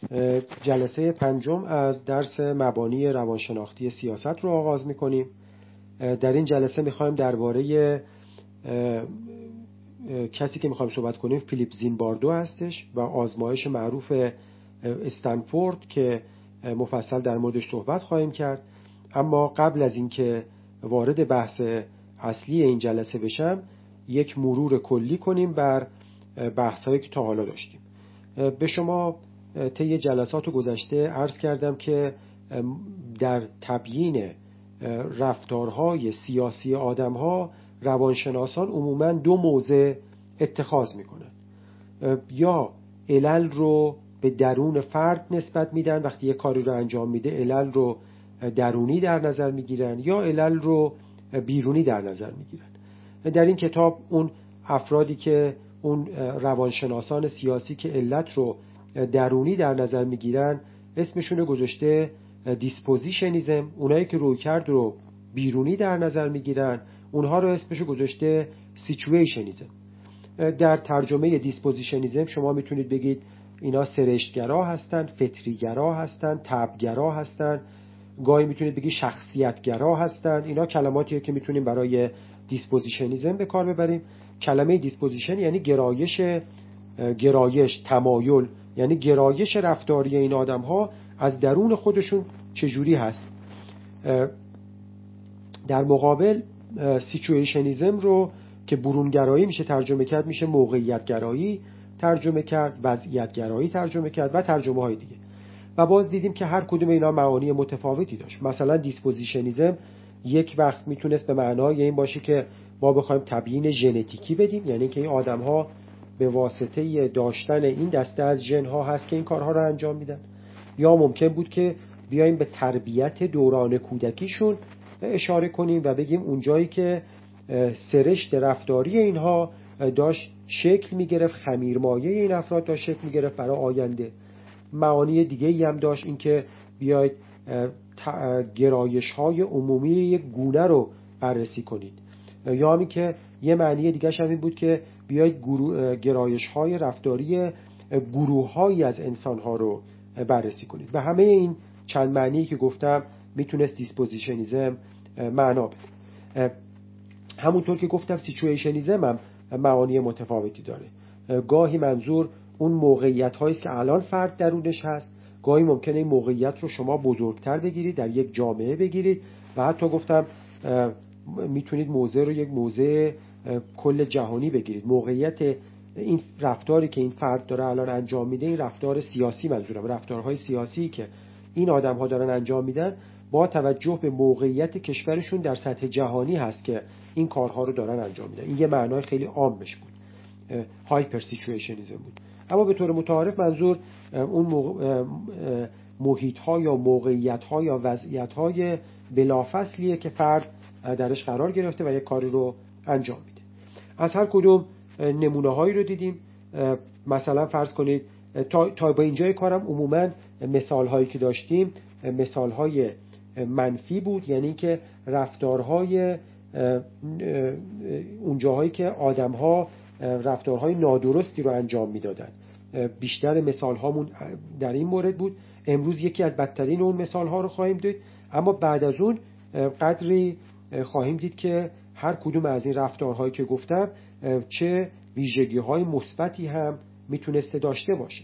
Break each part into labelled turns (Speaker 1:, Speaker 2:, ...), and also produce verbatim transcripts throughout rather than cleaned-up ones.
Speaker 1: جلسه پنجم از درس مبانی روانشناختی سیاست رو آغاز می‌کنیم. در این جلسه می‌خوایم درباره کسی که می‌خوایم صحبت کنیم فیلیپ زیمباردو هستش و آزمایش معروف استنفورد که مفصل در موردش صحبت خواهیم کرد. اما قبل از اینکه وارد بحث اصلی این جلسه بشم، یک مرور کلی کنیم بر بحث‌هایی که تا حالا داشتیم. به شما طی جلسات گذشته عرض کردم که در تبیین رفتارهای سیاسی آدم‌ها روانشناسان عموماً دو موضع اتخاذ می‌کنند. یا علل رو به درون فرد نسبت میدن، وقتی یک کاری رو انجام میده علل رو درونی در نظر میگیرن، یا علل رو بیرونی در نظر میگیرن. در این کتاب اون افرادی که اون روانشناسان سیاسی که علت رو درونی در نظر میگیرن اسمشون رو گذاشته دیسپوزیشنیزم، اونایی که رویکرد رو بیرونی در نظر میگیرن اونها رو اسمشو گذاشته سیچویشنیزم. در ترجمه دیسپوزیشنیزم شما میتونید بگید اینا سرشتگرا هستن، فطریگرا هستن، طبعگرا هستن، گاهی میتونید بگید شخصیتگرا هستن. اینا کلماتیه که میتونیم برای دیسپوزیشنیزم به کار ببریم. کلمه دیسپوزیشن یعنی گرایش، گرایش تمایل، یعنی گرایش رفتاری این آدم ها از درون خودشون چجوری هست. در مقابل سیچویشنیزم رو که برونگرایی میشه ترجمه کرد، میشه موقعیتگرایی ترجمه کرد، وضعیتگرایی ترجمه کرد و ترجمه های دیگه. و باز دیدیم که هر کدوم اینا معانی متفاوتی داشت. مثلا دیسپوزیشنیزم یک وقت میتونست به معنای این باشه که ما بخوایم تبیین ژنتیکی بدیم، یعنی که این آدم ها به واسطه داشتن این دسته از ژن ها هست که این کارها رو انجام میدن. یا ممکن بود که بیایم به تربیت دوران کودکیشون اشاره کنیم و بگیم اونجایی که سرشت رفتاری اینها داشت شکل میگرفت، خمیرمایه این افراد داشت شکل میگرفت برای آینده. معانی دیگه ای هم داشت، این که بیاید گرایش های عمومی یک گونه رو بررسی کنید. یا همین که یه معنی دیگه هم این بود که بیاید گرایش های رفتاری گروه هایی از انسان ها رو بررسی کنید. و همه این چند معنی که گفتم میتونست دیسپوزیشنیزم معنا بده. همونطور که گفتم سیچویشنیزم هم معانی متفاوتی داره. گاهی منظور اون موقعیت هایی است که الان فرد درونش هست، گاهی ممکنه این موقعیت رو شما بزرگتر بگیرید، در یک جامعه بگیرید و حتی گفتم میتونید موضع رو یک موضع کل جهانی بگیرید. موقعیت این رفتاری که این فرد داره الان انجام میده، این رفتار سیاسی منظورم، رفتارهای سیاسی که این آدم ها دارن انجام میدن با توجه به موقعیت کشورشون در سطح جهانی هست که این کارها رو دارن انجام میدن. این یه معنای خیلی عامش بود، هایپر سیچویشنیزم بود. اما به طور متعارف منظور اون محیط ها یا موقعیت ها یا وضعیت های بلافصلیه که فرد درش قرار گرفته و یک کاری رو انجام میده. از هر کدوم نمونه هایی رو دیدیم. مثلا فرض کنید تا, تا با اینجای کارم عموما مثال هایی که داشتیم مثال های منفی بود، یعنی که رفتارهای اون جاهایی که آدم ها رفتارهای نادرستی رو انجام میدادن. بیشتر مثال هامون در این مورد بود. امروز یکی از بدترین اون مثال ها رو خواهیم دید، اما بعد از اون قدری خواهیم دید که هر کدوم از این رفتارهایی که گفتم چه ویژگی های مثبتی هم میتونسته داشته باشه.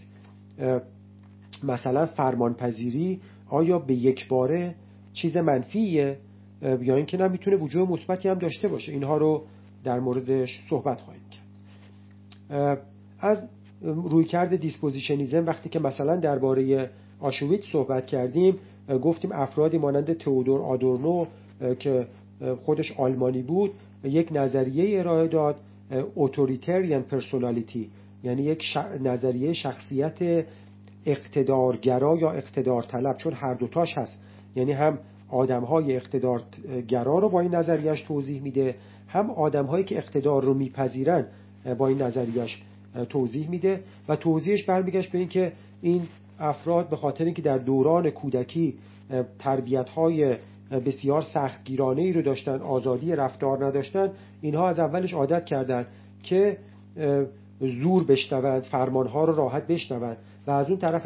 Speaker 1: مثلا فرمانپذیری آیا به یک باره چیز منفیه یا اینکه نه میتونه وجوه مثبتی هم داشته باشه؟ اینها رو در موردش صحبت خواهیم کرد. از رویکرد دیسپوزیشنیزم وقتی که مثلا درباره آشویتز صحبت کردیم، گفتیم افرادی مانند تئودور آدورنو که خودش آلمانی بود یک نظریه ارائه داد، اتوریتریان پرسونالیتی، یعنی یک ش... نظریه شخصیت اقتدارگرا یا اقتدار طلب، چون هر دوتاش هست. یعنی هم آدم‌های اقتدارگرا رو با این نظریه‌اش توضیح میده، هم آدم‌هایی که اقتدار رو میپذیرن با این نظریه‌اش توضیح میده. و توضیحش برمیگشت به این که این افراد به خاطر اینکه در دوران کودکی تربیت‌های بسیار سختگیرانه‌ای رو داشتن، آزادی رفتار نداشتن، اینها از اولش عادت کردن که زور بشنوند، فرمان‌ها رو راحت بشنوند و از اون طرف هم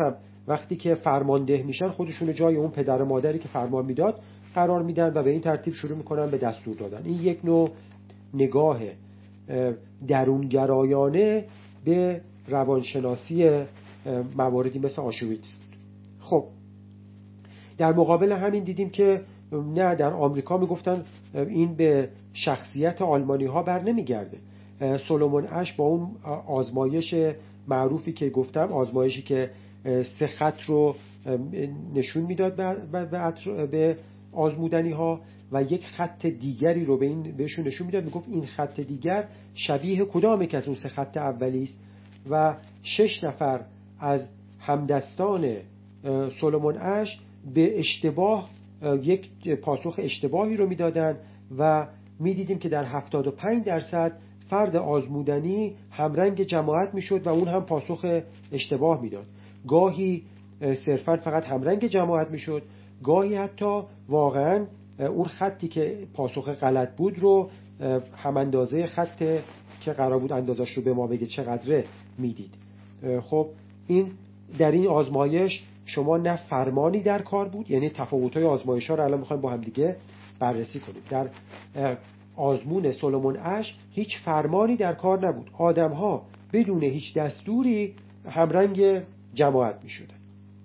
Speaker 1: وقتی که فرمانده میشن خودشون جای اون پدر و مادری که فرمان میداد قرار میدن و به این ترتیب شروع میکنن به دستور دادن. این یک نوع نگاه درونگرایانه به روانشناسی مواردی مثل آشویتز. خب در مقابل همین دیدیم که نه، در آمریکا میگفتن این به شخصیت آلمانی ها بر نمیگرده. سولومون اش با اون آزمایش معروفی که گفتم، آزمایشی که سه خط رو نشون میداد به آزمودنی ها و یک خط دیگری رو به این بهشون نشون میداد، میگفت این خط دیگر شبیه کدام یک از اون سه خط اولی است و شش نفر از همدستان سولومون اش به اشتباه یک پاسخ اشتباهی رو میدادن و میدیدیم که در هفتاد و پنج درصد فرد آزمودنی همرنگ جماعت میشد و اون هم پاسخ اشتباه میداد. گاهی صرفا فقط همرنگ جماعت میشد، گاهی حتی واقعا اون خطی که پاسخ غلط بود رو هم اندازه خط که قرار بود اندازش رو به ما بگه چقدره میدید. خب این در این آزمایش شما نه فرمانی در کار بود، یعنی تفاوت‌های آزمایش‌ها رو الان می‌خوایم با هم دیگه بررسی کنیم. در آزمون سولومون اش هیچ فرمانی در کار نبود، آدم‌ها بدون هیچ دستوری همرنگ جماعت می‌شدن.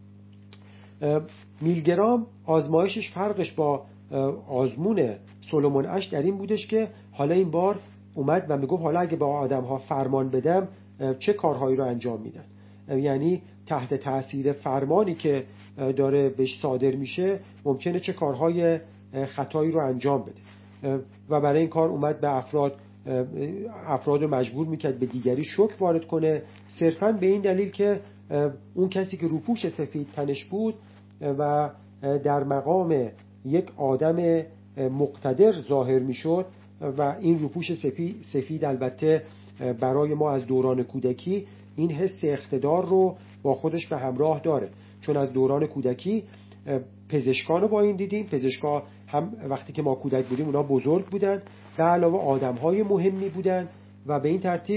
Speaker 1: میلگرام آزمایشش فرقش با آزمون سولومون اش در این بودش که حالا این بار اومد و میگفت حالا اگه با آدم‌ها فرمان بدم چه کارهایی رو انجام میدن، یعنی تحت تأثیر فرمانی که داره بهش صادر میشه ممکنه چه کارهای خطایی رو انجام بده و برای این کار اومد به افراد افراد رو مجبور میکرد به دیگری شوک وارد کنه، صرفاً به این دلیل که اون کسی که روپوش سفید تنش بود و در مقام یک آدم مقتدر ظاهر میشد و این روپوش سفید, سفید البته برای ما از دوران کودکی این حس اقتدار رو با خودش به همراه داره، چون از دوران کودکی پزشکان رو با این دیدیم. پزشکا هم وقتی که ما کودک بودیم اونا بزرگ بودن و علاوه آدم‌های مهمی بودن و به این ترتیب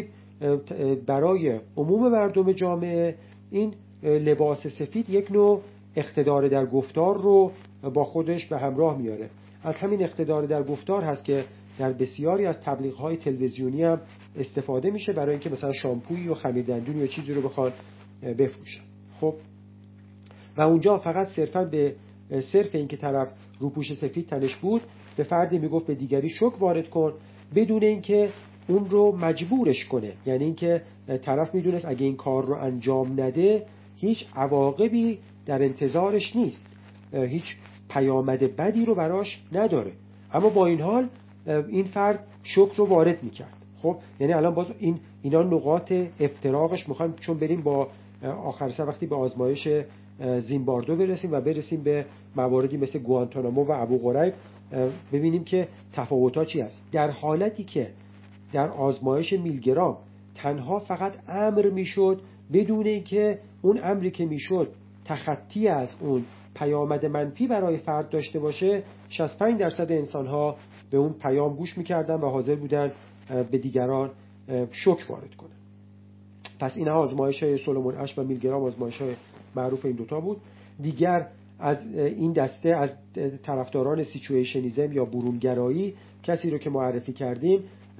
Speaker 1: برای عموم مردم جامعه این لباس سفید یک نوع اقتدار در گفتار رو با خودش به همراه میاره. از همین اقتدار در گفتار هست که در بسیاری از تبلیغ‌های تلویزیونی هم استفاده میشه برای اینکه مثلا شامپویی و خمیر دندونی یا چیزی رو بخواد بفروشن. خب و اونجا فقط صرفا به صرف اینکه طرف روپوش سفید تنش بود به فردی میگفت به دیگری شوک وارد کن بدون اینکه اون رو مجبورش کنه، یعنی اینکه طرف میدونست اگه این کار رو انجام نده هیچ عواقبی در انتظارش نیست، هیچ پیامد بدی رو براش نداره، اما با این حال این فرد شوک رو وارد میکرد. خب یعنی الان باز این اینا نقاط افتراقش میخوایم چون بریم با آخر سر وقتی به آزمایش زیمباردو برسیم و برسیم به مواردی مثل گوانتانامو و ابو غریب ببینیم که تفاوت‌ها چی است. در حالتی که در آزمایش میلگرام تنها فقط امر میشد بدون اینکه اون امری که میشد تخطی از اون پیامد منفی برای فرد داشته باشه، شصت و پنج درصد انسان‌ها به اون پیام گوش می‌کردن و حاضر بودن به دیگران شوک وارد کنن. پس این آزمایش‌های سولومون اش و میلگرام آزمایش‌های معروف این دوتا بود. دیگر از این دسته از طرفداران سیچویشنیزم یا برونگرایی کسی رو که معرفی کردیم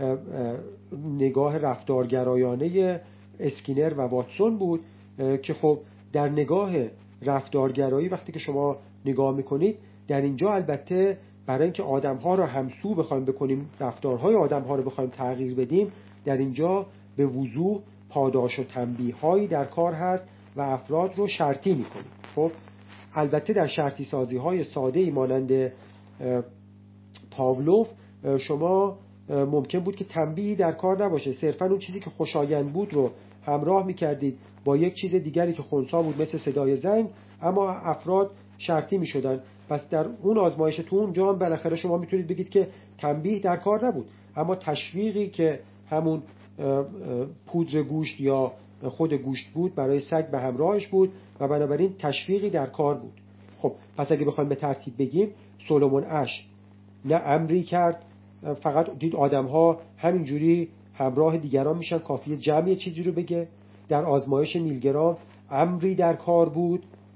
Speaker 1: نگاه رفتارگرایانه اسکینر و واتسون بود که خب در نگاه رفتارگرایی وقتی که شما نگاه میکنید در اینجا البته برای اینکه آدم‌ها رو همسو بخوایم بکنیم، رفتارهای آدم‌ها رو بخوایم تغییر بدیم، در اینجا به وضوح پاداش و تنبیه‌هایی در کار هست و افراد رو شرطی می‌کنیم. خب البته در شرطی سازی‌های ساده‌ای مانند پاولوف شما ممکن بود که تنبیهی در کار نباشه، صرفاً اون چیزی که خوشایند بود رو همراه می‌کردید با یک چیز دیگری که خنثی بود مثل صدای زنگ، اما افراد شرطی می‌شدن. پس در اون آزمایش تو اونجا هم بالاخره شما میتونید بگید که تنبیه در کار نبود، اما تشویقی که همون پودر گوشت یا خود گوشت بود برای سگ به همراهش بود و بنابراین تشویقی در کار بود. خب پس اگه بخوایم به ترتیب بگیم سولومون اش نه امری کرد، فقط دید آدم‌ها همینجوری همراه دیگران میشن، کافیه جمعی چیزی رو بگه. در آزمایش میلگرام امری در کار بود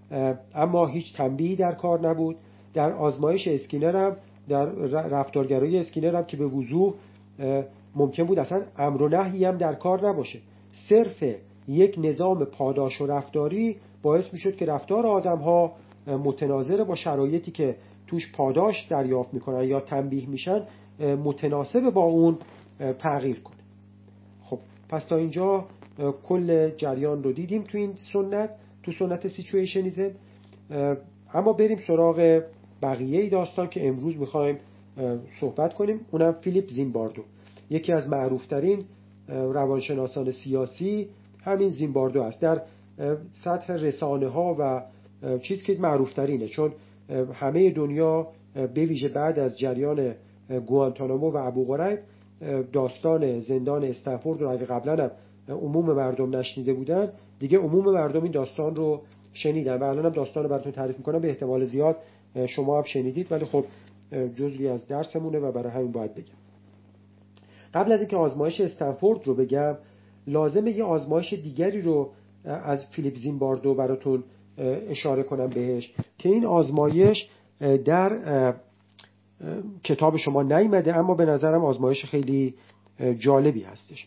Speaker 1: اما هیچ تنبیهی در کار نبود. در آزمایش اسکینر هم، در رفتارگرایی اسکینر هم که به وضوح ممکن بود اصلا امر و نهی هم در کار نباشه، صرف یک نظام پاداش و رفتاری باعث میشد که رفتار آدم‌ها متناظر با شرایطی که توش پاداش دریافت میکنن یا تنبیه میشن متناسب با اون تغییر کنه. خب پس تا اینجا کل جریان رو دیدیم تو این سنت، تو سنت سیچویشنیزم. اما بریم سراغ بقیه داستان که امروز میخوایم صحبت کنیم. اونم فیلیپ زیمباردو، یکی از معروفترین روانشناسان سیاسی همین زیمباردو است. در سطح رسانه ها و چیز که معروفترینه، چون همه دنیا به ویژه بعد از جریان گوانتانامو و ابو غریب داستان زندان استنفورد رو اگه قبلا هم عموم مردم نشنیده بودن، دیگه عموم مردم این داستان رو شنیدن و الان هم داستان رو براتون تعریف میکنم. به احتمال زیاد شما هم شنیدید، ولی خب جزئی از درسمونه و برای همین باید بگم. قبل از اینکه آزمایش استنفورد رو بگم، لازمه یه آزمایش دیگری رو از فیلیپ زیمباردو براتون اشاره کنم بهش که این آزمایش در کتاب شما نیامده، اما به نظرم آزمایش خیلی جالبی هستش.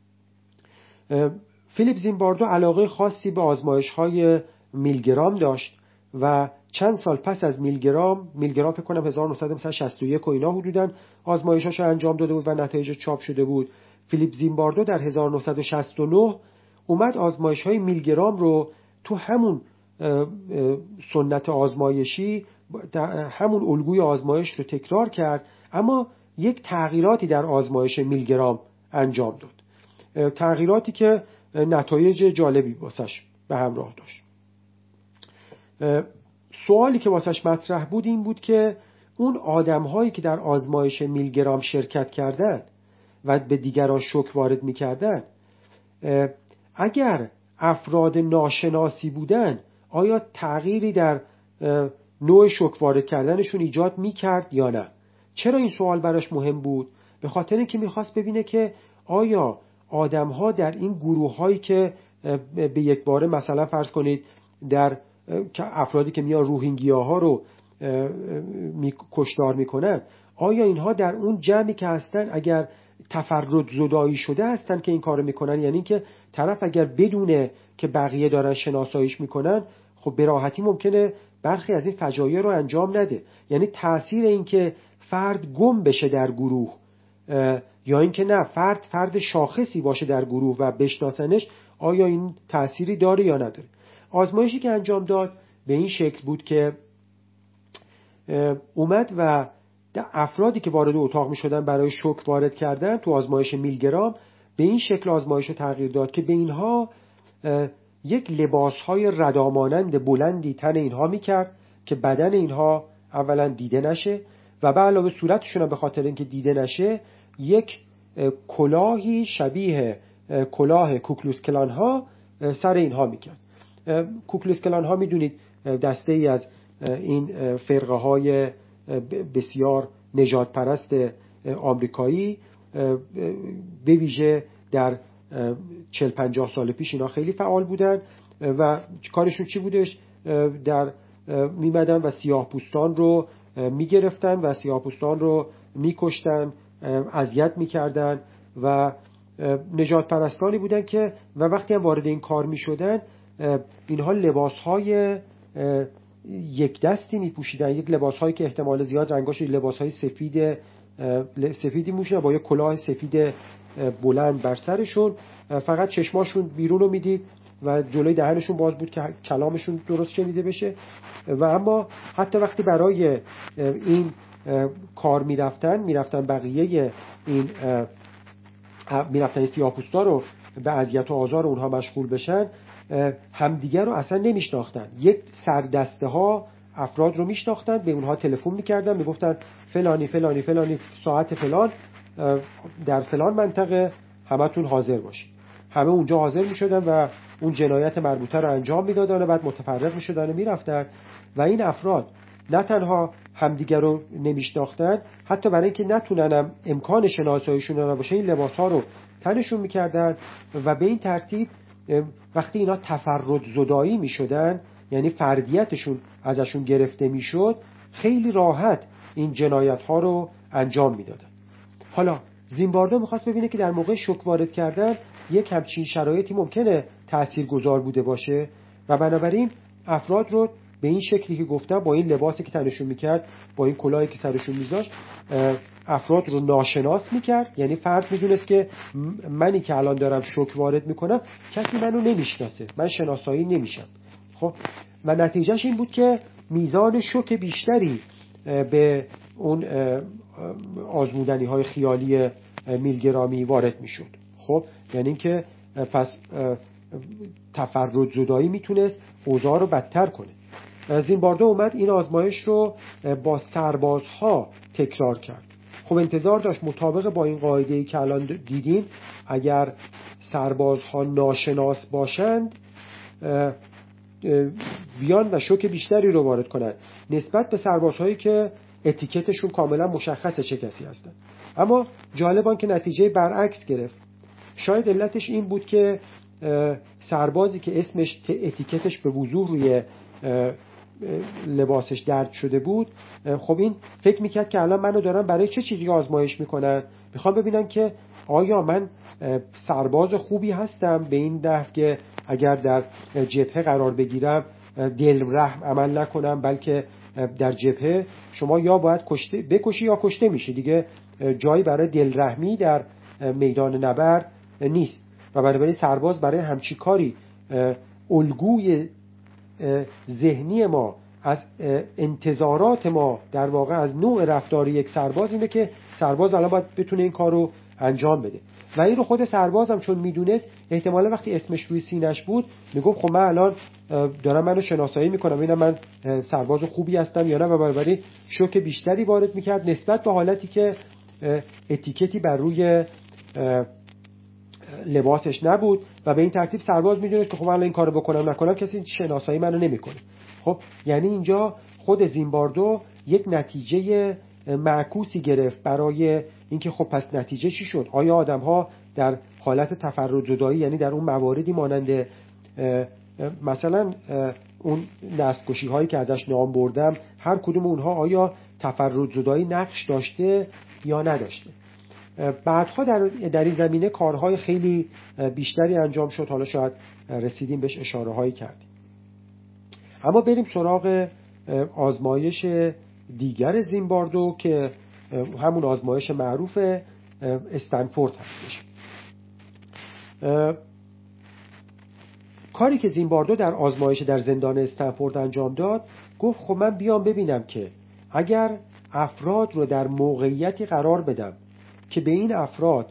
Speaker 1: فیلیپ زیمباردو علاقه خاصی به آزمایش‌های میلگرام داشت و چند سال پس از میلگرام میلگرام فکر کنم هزار و نهصد و شصت و یک و اینا حدوداً آزمایشاشو انجام داده بود و نتایج چاپ شده بود. فیلیپ زیمباردو در هزار و نهصد و شصت و نه اومد آزمایش‌های میلگرام رو تو همون سنت آزمایشی، همون الگوی آزمایش رو تکرار کرد، اما یک تغییراتی در آزمایش میلگرام انجام داد، تغییراتی که نتایج جالبی واسش به همراه داشت. سوالی که واسش مطرح بود این بود که اون آدم‌هایی که در آزمایش میلگرام شرکت کردن و به دیگران شوک وارد می‌کردن، اگر افراد ناشناسی بودن آیا تغییری در نوع شوک وارد کردنشون ایجاد می‌کرد یا نه؟ چرا این سوال براش مهم بود؟ به خاطر اینکه می‌خواست ببینه که آیا آدم‌ها در این گروه‌هایی که به یک باره مثلا فرض کنید در افرادی که میان روهینگیاها رو کشتار میکنن، آیا اینها در اون جمعی که هستن اگر تفرد زدایی شده هستن که این کارو میکنن؟ یعنی که طرف اگر بدونه که بقیه دارن شناساییش میکنن، خب به راحتی ممکنه برخی از این فجایع رو انجام نده. یعنی تأثیر این که فرد گم بشه در گروه یا این که نه فرد فرد شاخصی باشه در گروه و بشناسنش، آیا این تأثیری داره یا نداره؟ آزمایشی که انجام داد به این شکل بود که اومد و افرادی که وارد اتاق می شدن برای شوک وارد کردن تو آزمایش میلگرام، به این شکل آزمایش رو تغییر داد که به اینها یک لباسهای ردامانند بلندی تن اینها می کرد که بدن اینها اولا دیده نشه و به علاوه صورتشون هم به خاطر اینکه دیده نشه یک کلاهی شبیه کلاه کوکلوس کلان ها سر اینها می کرد. کوکلوس کلان ها میدونید دسته ای از این فرقه های بسیار نژاد پرست آمریکایی، به ویژه در چهل پنجاه سال پیش اینا خیلی فعال بودن و کارشون چی بودش؟ در میمدن و سیاه پوستان رو میگرفتن و سیاه پوستان رو میکشتن، اذیت میکردن و نژاد پرستانی بودن که و وقتی هم وارد این کار میشدن اینها لباسهای یک دستی میپوشیدن، یک لباسهایی که احتمال زیاد رنگاش لباسهای سفید سفیدی میشدن با یک کلاه سفید بلند بر سرشون، فقط چشماشون بیرون رو میدید و جلوی دهنشون باز بود که کلامشون درست شنیده بشه. و اما حتی وقتی برای این کار میرفتن میرفتن بقیه این میرفتن این سیاه‌پوستا رو به اذیت و آزار اونها مشغول بشن، همدیگر رو اصلا نمیشناختن. یک سردسته ها افراد رو میشناختن، به اونها تلفن میکردن، میگفتن فلانی فلانی فلانی ساعت فلان در فلان منطقه همتون حاضر باشید. همه اونجا حاضر میشدن و اون جنایت مربوطه رو انجام میدادن و بعد متفرق میشدن و میرفتن و این افراد نه تنها همدیگر رو نمیشناختن، حتی برای اینکه نتونن امکان شناساییشون نباشه این لباس‌ها رو تنشون میکردن و به این ترتیب وقتی اینا تفرد زدایی میشدن یعنی فردیتشون ازشون گرفته میشد، خیلی راحت این جنایت ها رو انجام میدادن. حالا زیمباردو میخواست ببینه که در موقع شوک وارد کردن یک همچین شرایطی ممکنه تاثیرگذار بوده باشه و بنابراین افراد رو به این شکلی که گفتم، با این لباسی که تنشون میکرد، با این کلاهی که سرشون میذاشت، افراد رو ناشناس میکرد. یعنی فرد میدونست که منی که الان دارم شوک وارد میکنم کسی منو نمیشناسه، من شناسایی نمیشم. خب و نتیجهش این بود که میزان شوک بیشتری به اون آزمودنی های خیالی میلگرامی وارد میشد. خب یعنی که پس تفرد زدایی میتونست اوضاع رو بدتر کنه. زیمباردو اومد این آزمایش رو با سربازها تکرار کرد. خب انتظار داشت مطابق با این قاعده‌ای که الان دیدیم، اگر سربازها ناشناس باشند بیان و شوک بیشتری رو وارد کنند نسبت به سربازهایی که اتیکتشون کاملا مشخصه چه کسی هستن. اما جالب آن که نتیجه برعکس گرفت. شاید علتش این بود که سربازی که اسمش اتیکتش به وضوح روی لباسش درج شده بود، خب این فکر میکرد که الان منو دارن برای چه چیزی آزمایش میکنن، میخوام ببینن که آیا من سرباز خوبی هستم به این نحو که اگر در جبهه قرار بگیرم دل رحم عمل نکنم، بلکه در جبهه شما یا باید کشته بکشی یا کشته میشی دیگه، جایی برای دل رحمی در میدان نبرد نیست. و بنابراین سرباز برای همچی کاری الگوی ذهنی ما از انتظارات ما در واقع از نوع رفتاری یک سرباز اینه که سرباز الان باید بتونه این کار رو انجام بده. و این رو خود سرباز هم چون میدونست، احتمالا وقتی اسمش روی سینش بود میگفت خب من الان دارم منو شناسایی میکنم ببینم من سرباز خوبی هستم یا نه، و بنابراین شوک بیشتری وارد میکرد نسبت به حالتی که اتیکتی بر روی لباسش نبود. و به این ترتیب سرباز میدونست که خب الان این کارو بکنم نکنم کسی شناسایی منو نمیکنه. خب یعنی اینجا خود زیمباردو یک نتیجه معکوسی گرفت برای اینکه خب پس نتیجه چی شد؟ آیا آدم‌ها در حالت تفرد زدایی، یعنی در اون مواردی مانند مثلا اون دستکشی هایی که ازش نام بردم، هر کدوم اونها آیا تفرد زدایی نقش داشته یا نداشته؟ بعدها در در این زمینه کارهای خیلی بیشتری انجام شد، حالا شاید رسیدیم بهش اشاره هایی کردیم. اما بریم سراغ آزمایش دیگر زیمباردو که همون آزمایش معروف استنفورد هستش. کاری که زیمباردو در آزمایش در زندان استنفورد انجام داد، گفت خب من بیام ببینم که اگر افراد رو در موقعیتی قرار بدم که به این افراد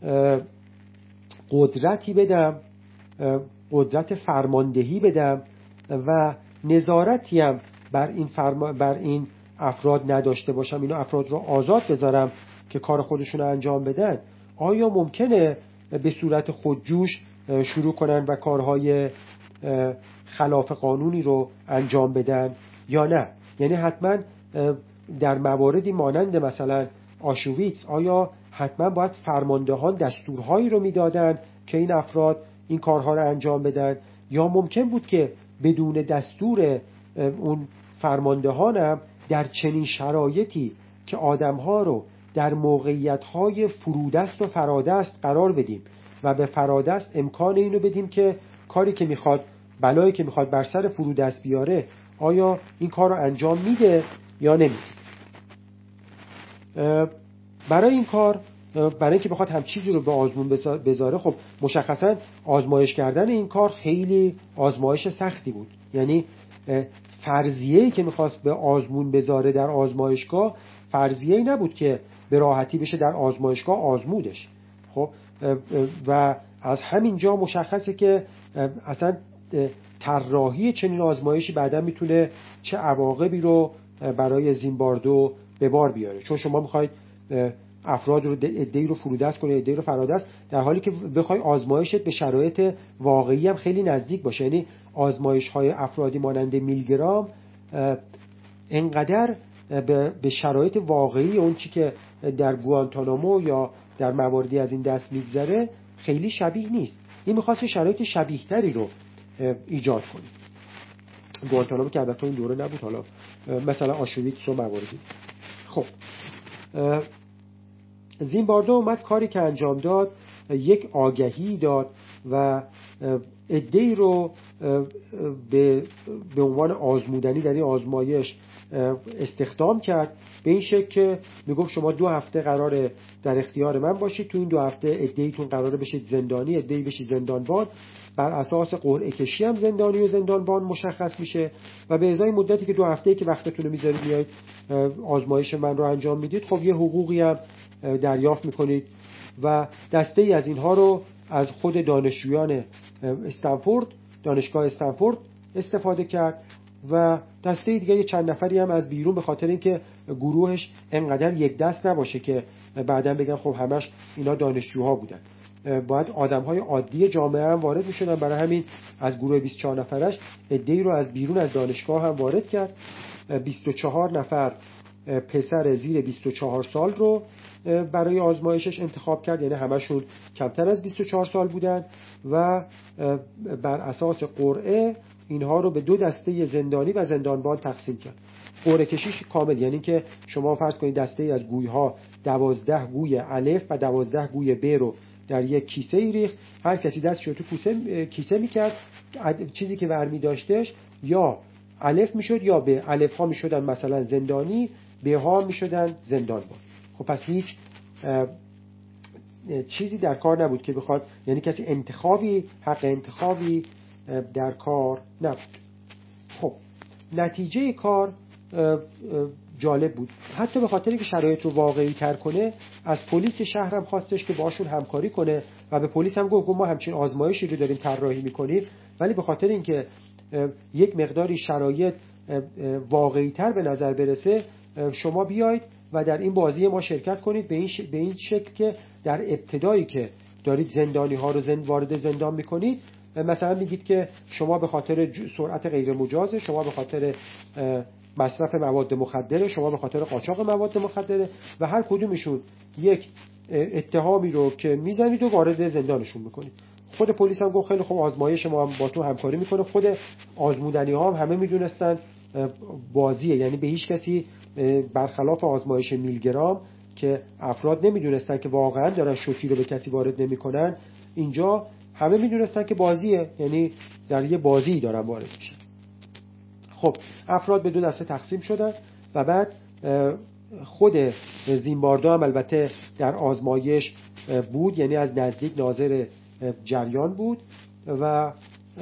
Speaker 1: قدرتی بدم، قدرت فرماندهی بدم و نظارتی هم بر این فرما بر این افراد نداشته باشم، اینو افراد رو آزاد بذارم که کار خودشون رو انجام بدن، آیا ممکنه به صورت خودجوش شروع کنن و کارهای خلاف قانونی رو انجام بدن یا نه؟ یعنی حتما در مواردی مانند مثلا آشویتس آیا حتما باید فرماندهان دستورهایی رو میدادن که این افراد این کارها رو انجام بدن، یا ممکن بود که بدون دستور اون فرماندهان هم در چنین شرایطی که آدمها رو در موقعیت‌های فرودست و فرادست قرار بدیم و به فرادست امکان اینو بدیم که کاری که میخواد، بلایی که میخواد بر سر فرودست بیاره، آیا این کار رو انجام میده یا نمیده؟ برای این کار، برای اینکه بخواد هم چیزی رو به آزمون بذاره، خب مشخصا آزمایش کردن این کار خیلی آزمایش سختی بود. یعنی فرضیه‌ای که میخواست به آزمون بذاره در آزمایشگاه، فرضیه‌ای نبود که به راحتی بشه در آزمایشگاه آزمودش. خب و از همین جا مشخصه که اصلا طراحی چنین آزمایشی بعدا میتونه چه عواقبی رو برای زیمباردو به بار بیاره. چون شما میخواید افراد رو عده‌ای رو فرودست کنه، عده‌ای رو فرادست، در حالی که بخوای آزمایشت به شرایط واقعی هم خیلی نزدیک باشه. یعنی آزمایش‌های افرادی مانند میلگرام انقدر به شرایط واقعی اون چی که در گوانتانامو یا در مواردی از این دست میگذره خیلی شبیه نیست. این می‌خواد شرایط شبیه‌تری رو ایجاد کنه. گوانتانامو که البته این دوره نبود، حالا مثلا آشویتس و مواردی. خب زیمباردو اومد کاری که انجام داد، یک آگهی داد و عده‌ای رو به به عنوان آزمودنی در این آزمایش استخدام کرد، به این شکل که میگفت شما دو هفته قراره در اختیار من باشید، تو این دو هفته عده‌ایتون قراره بشید زندانی، عده‌ای بشید زندانبان. بر اساس قرعه کشی هم زندانی و زندانبان مشخص میشه و به ازای مدتی که دو هفته‌ای که وقتتون رو میذارید میایید آزمایش من رو انجام میدید، خب یه حقوقی هم دریافت میکنید. و دسته‌ای از اینها رو از خود دانشجویان استنفورد، دانشگاه استنفورد استفاده کرد و دسته دیگه یه چند نفری هم از بیرون، به خاطر اینکه گروهش انقدر یک دست نباشه که بعداً بگن خب همش اینا دانشجوها بودن، باید آدم‌های عادی جامعه هم وارد می‌شدن. برای همین از گروه بیست و چهار نفرش عده‌ای رو از بیرون از دانشگاه هم وارد کرد. بیست و چهار نفر پسر زیر بیست و چهار سال رو برای آزمایشش انتخاب کرد، یعنی همشون کمتر از بیست و چهار سال بودن و بر اساس قرعه اینها رو به دو دسته زندانی و زندانبان تقسیم کرد. قرعه کشیش کامل یعنی که شما فرض کنید دسته از گوی‌ها دوازده گوی الف و دوازده گوی ب رو در یک کیسه ای ریخت، هر کسی دستش رو تو کیسه کیسه می‌کرد، چیزی که برمی داشتش یا الف میشد یا ب. الف ها میشدن مثلا زندانی، ب ها میشدن زندانبان. خب پس هیچ چیزی در کار نبود که بخواد، یعنی کسی انتخابی حق انتخابی در کار نبود. خب نتیجه کار جالب بود، حتی به خاطر اینکه شرایط رو واقعی تر کنه از پلیس شهر هم خواستش که باشون همکاری کنه و به پلیس هم گفت ما همچین آزمایشی رو داریم طراحی میکنیم، ولی به خاطر اینکه یک مقداری شرایط واقعی تر به نظر برسه شما بیاید و در این بازی ما شرکت کنید، به این, ش... به این شکل که در ابتدایی که دارید زندانی ها رو زند... وارد زندان میکنید، مثلا میگید که شما به خاطر ج... سرعت غیر مجازه، شما به خاطر مصرف مواد مخدره، شما به خاطر قاچاق مواد مخدره و هر کدومشون یک اتهامی رو که میزنید و وارد زندانشون میکنید. خود پلیس هم گفت خیلی خوب آزمایش ما هم با تو همکاری میکنه. خود آزمودنی ها هم همه میدونستن بازیه، یعنی به هیچ کسی برخلاف آزمایش میلگرام که افراد نمیدونستن که واقعا دارن شوکی رو به کسی وارد نمیکنن، اینجا همه میدونستن که بازیه، یعنی در یه بازی دارن وارد میشن. خب افراد به دو دسته تقسیم شدن و بعد خود زیمباردو هم البته در آزمایش بود، یعنی از نزدیک ناظر جریان بود و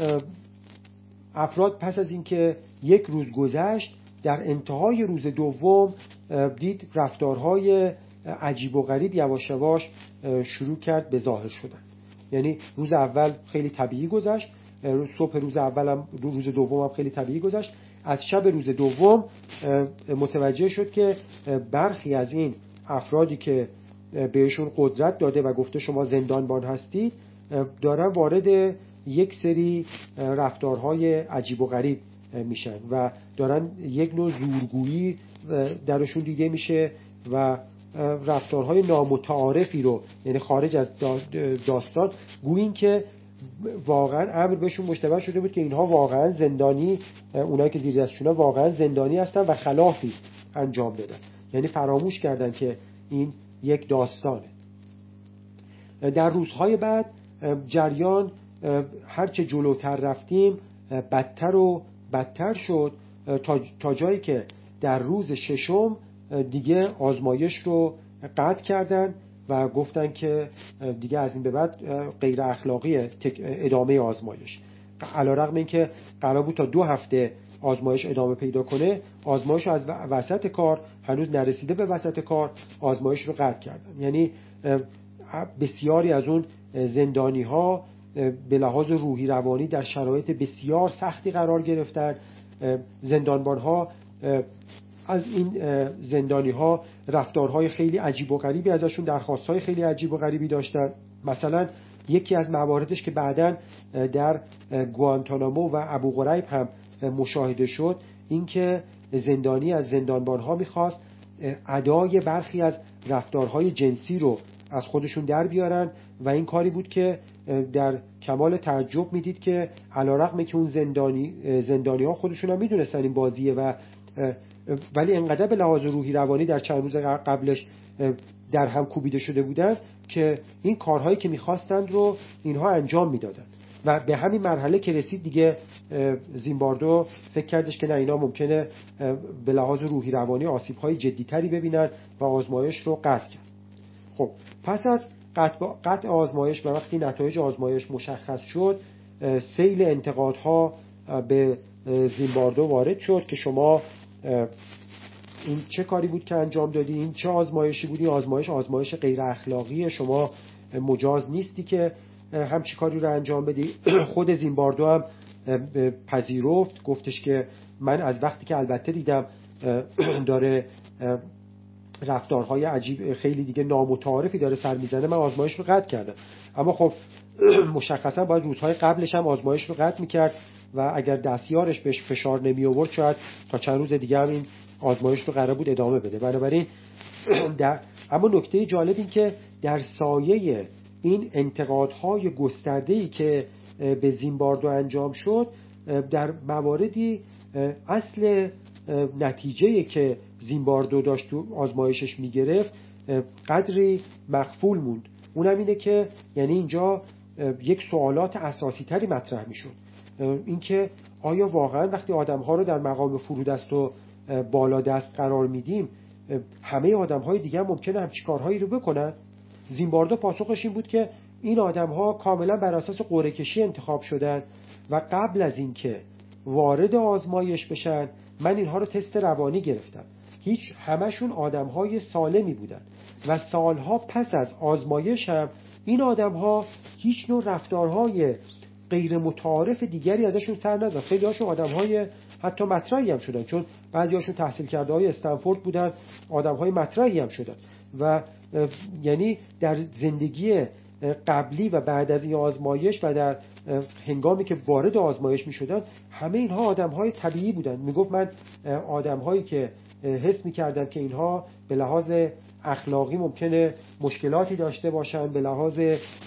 Speaker 1: افراد پس از اینکه یک روز گذشت در انتهای روز دوم دید رفتارهای عجیب و غریب یواش یواش شروع کرد به ظاهر شدن. یعنی روز اول خیلی طبیعی گذشت، صبح روز اولم روز دوم هم خیلی طبیعی گذشت. از شب روز دوم متوجه شد که برخی از این افرادی که بهشون قدرت داده و گفته شما زندانبان هستید دارن وارد یک سری رفتارهای عجیب و غریب میشن و دارن یک نوع زورگویی درشون دیده میشه و رفتارهای نامتعارفی رو، یعنی خارج از داستان، گویین که واقعا امر بهشون مشتبه شده بود که اینها واقعا زندانی، اونایی که زیر دستشون واقعا زندانی هستن و خلافی انجام دادن، یعنی فراموش کردن که این یک داستانه. در روزهای بعد جریان هرچه جلوتر رفتیم بدتر و بدتر شد تا جایی که در روز ششم دیگه آزمایش رو قطع کردن و گفتن که دیگه از این به بعد غیر اخلاقی ادامه آزمایش. علیرغم اینکه قرار بود تا دو هفته آزمایش ادامه پیدا کنه، آزمایش از وسط کار، هنوز نرسیده به وسط کار، آزمایش رو قطع کردن. یعنی بسیاری از اون زندانی ها به لحاظ روحی روانی در شرایط بسیار سختی قرار گرفتن. زندانبان ها از این زندانی ها رفتارهای خیلی عجیب و غریبی ازشون، درخواستهای خیلی عجیب و غریبی داشتن. مثلا یکی از مواردش که بعداً در گوانتانامو و ابو غریب هم مشاهده شد این که زندانی از زندانبان ها میخواست ادای برخی از رفتارهای جنسی رو از خودشون در بیارن و این کاری بود که در کمال تعجب میدید که علیرغم که اون زندانی زندانی ها خودشون هم میدونستن این بازیه و ولی انقدر به لحاظ روحی روانی در چند روز قبلش در هم کوبیده شده بودن که این کارهایی که میخواستند رو اینها انجام میدادن و به همین مرحله که رسید دیگه زیمباردو فکر کردش که نه، اینا ممکنه به لحاظ روحی روانی آسیب‌های جدی‌تری ببینن و آزمایش رو قطع کرد. خب پس از قطع, قطع آزمایش و وقتی نتایج آزمایش مشخص شد، سیل انتقادها به زیمباردو وارد شد که شما این چه کاری بود که انجام دادی، این چه آزمایشی بودی، آزمایش آزمایش غیر اخلاقیه، شما مجاز نیستی که همچی کاری رو انجام بدی. خود زیمباردو هم پذیرفت، گفتش که من از وقتی که البته دیدم داره رفتارهای عجیب خیلی دیگه نامتعارفی داره سر میزنه، من آزمایش رو قطع کردم. اما خب مشخصا باید روزهای قبلش هم آزمایش رو قطع میکرد و اگر دستیارش بهش فشار نمی آورد شاید تا چند روز دیگه هم این آزمایش رو قرار بود ادامه بده. بنابراین در اما نکته جالب این که در سایه این انتقادهای گسترده‌ای که به زیمباردو انجام شد، در مواردی اصل نتیجه‌ای که زیمباردو داشت تو آزمایشش میگرفت قدری مخفول موند. اونم اینه که یعنی اینجا یک سوالات اساسی تری مطرح میشد، اینکه آیا واقعا وقتی آدم‌ها رو در مقام فرودست و بالا دست قرار میدیم همه آدم‌های دیگه هم ممکنه همچین کارهایی رو بکنن؟ زیمباردو پاسخش این بود که این آدم‌ها کاملا بر اساس قرعه کشی انتخاب شدن و قبل از اینکه وارد آزمایش بشن من اینها رو تست روانی گرفتم. هیچ همشون آدم‌های سالمی بودن و سالها پس از آزمایش هم این آدم‌ها هیچ نوع رفتارهای غیر متعارف دیگری ازشون سر نزد. خیلی هاشون آدم‌های حتی مطرحی هم شدن، چون بعضی هاشون تحصیل کرده های استنفورد بودن، آدم‌های مطرحی هم شدن و یعنی در زندگی قبلی و بعد از این آزمایش و در هنگامی که وارد آزمایش می شدن همه اینها آدم‌های طبیعی بودن. می گفت من آدم‌هایی که حس می کردم که اینها به لحاظ اخلاقی ممکنه مشکلاتی داشته باشن، به لحاظ